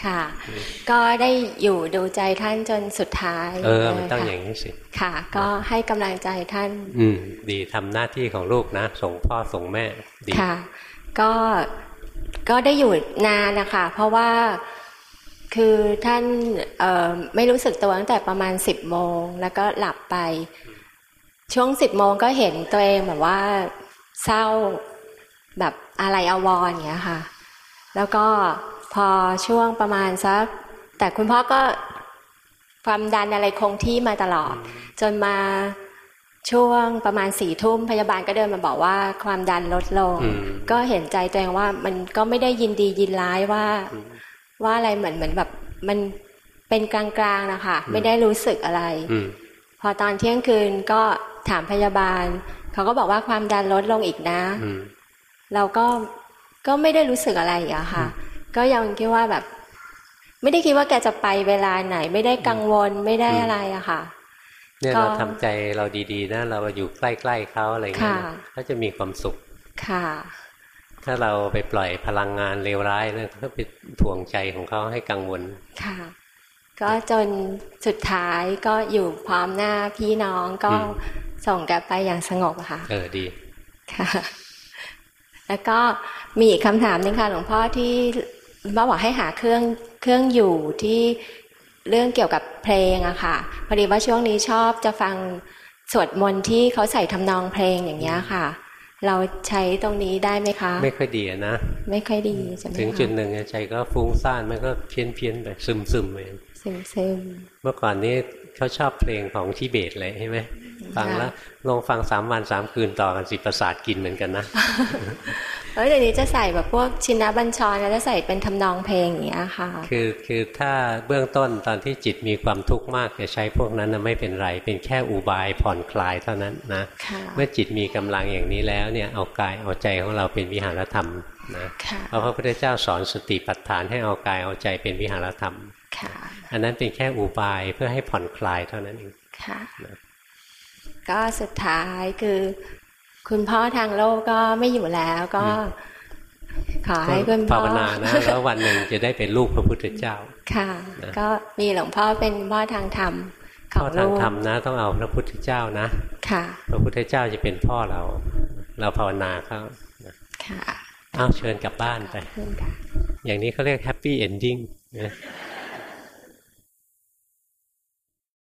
[SPEAKER 5] ค่ะ ก็ได้อยู่ดูใจท่านจนสุดท้าย
[SPEAKER 1] เออมันต้องอย่างนี้สิ
[SPEAKER 5] ค่ะ ก็ให้กำลังใจท่าน
[SPEAKER 1] อืมดีทำหน้าที่ของลูกนะส่งพ่อส่งแม่ดี
[SPEAKER 5] ค่ะก็ก็ได้อยู่นานนะคะเพราะว่าคือท่านเอ่อไม่รู้สึกตัวตั้งแต่ประมาณสิบโมงแล้วก็หลับไปช่วงสิบโมงก็เห็นตัวเองแบบว่าเศร้าแบบอะไรอาวรณ์อย่างเงี้ยค่ะแล้วก็พอช่วงประมาณสักแต่คุณพ่อก็ความดันอะไรคงที่มาตลอดจนมาช่วงประมาณสี่ทุ่มพยาบาลก็เดินมาบอกว่าความดันลดลงก็เห็นใจตัวเองว่ามันก็ไม่ได้ยินดียินร้ายว่าว่าอะไรเหมือนเหมือนแบบมันเป็นกลางๆนะคะไม่ได้รู้สึกอะไรพอตอนเที่ยงคืนก็ถามพยาบาลเขาก็บอกว่าความดันลดลงอีกนะเราก็ก็ไม่ได้รู้สึกอะไรอ่ะค่ะก็ยังคิดว่าแบบไม่ได้คิดว่าแกจะไปเวลาไหนไม่ได้กังวลไม่ได้อะไรอะค่ะ
[SPEAKER 1] เนี่ยเราทำใจเราดีๆนะเราอยู่ใกล้ๆเขาอะไรเงี้ยเขาจะมีความสุข
[SPEAKER 5] ค่ะ
[SPEAKER 1] ถ้าเราไปปล่อยพลังงานเลวร้ายเนี่ยก็ไปถ่วงใจของเขาให้กังวล
[SPEAKER 5] ค่ะก็จนสุดท้ายก็อยู่พร้อมหน้าพี่น้องก็ส่งกันไปอย่างสงบค่ะ
[SPEAKER 1] เออดี
[SPEAKER 5] ค่ะแล้วก็มีอีกคำถามนึงค่ะหลวงพ่อที่ว่าบอกให้หาเครื่องเครื่องอยู่ที่เรื่องเกี่ยวกับเพลงอะค่ะพอดีว่าช่วงนี้ชอบจะฟังสวดมนต์ที่เขาใส่ทำนองเพลงอย่างเงี้ยค่ะเราใช้ตรงนี้ได้ไหมคะ
[SPEAKER 1] ไม่ค่อยดีนะ
[SPEAKER 5] ไม่ค่อยดีใช่ไหม
[SPEAKER 1] ถึงจุดหนึ่งใจก็ฟุ้งซ่านมันก็เพี้ยนเพี้ยนไปซึมซึมไป
[SPEAKER 5] ซึมซึม
[SPEAKER 1] เมื่อก่อนนี้เขาชอบเพลงของทิเบตเลยใช่ไหมฟังแล้วลงฟังสามวันสามคืนต่อกันสิประสาทกินเหมือนกันนะ
[SPEAKER 5] เออเดี๋ยวนี้จะใส่แบบพวกชินบัญชรแล้วจะใส่เป็นทำนองเพลงอย่างเงี้ยค่ะ
[SPEAKER 1] คือคือถ้าเบื้องต้นตอนที่จิตมีความทุกข์มากจะใช้พวกนั้นนะไม่เป็นไรเป็นแค่อุบายผ่อนคลายเท่านั้นนะเมื่อจิตมีกำลังอย่างนี้แล้วเนี่ยเอากายเอาใจของเราเป็นวิหารธรรมนะเพราะพระพุทธเจ้าสอนสติปัฏฐานให้เอากายเอาใจเป็นวิหารธรรมอันนั้นเป็นแค่อุบายเพื่อให้ผ่อนคลายเท่านั้นเอง
[SPEAKER 5] ก็สุดท้ายคือคุณพ่อทางโลกก็ไม่อยู่แล้วก็ขอให้คุณพ่อ
[SPEAKER 1] ภาวนานะแล้ววันหนึ่งจะได้เป็นลูกพระพุทธเจ้า
[SPEAKER 5] ค่ะก็มีหลวงพ่อเป็นพ่อทางธรรม
[SPEAKER 1] พ่อทางธรรมนะต้องเอาพระพุทธเจ้านะ
[SPEAKER 5] ค่ะ
[SPEAKER 1] พระพุทธเจ้าจะเป็นพ่อเราเราภาวนาเขา
[SPEAKER 5] ค่ะ
[SPEAKER 1] เอาเชิญกลับบ้านไปอย่างนี้เขาเรียกแฮปปี้เอนดิ้งนะ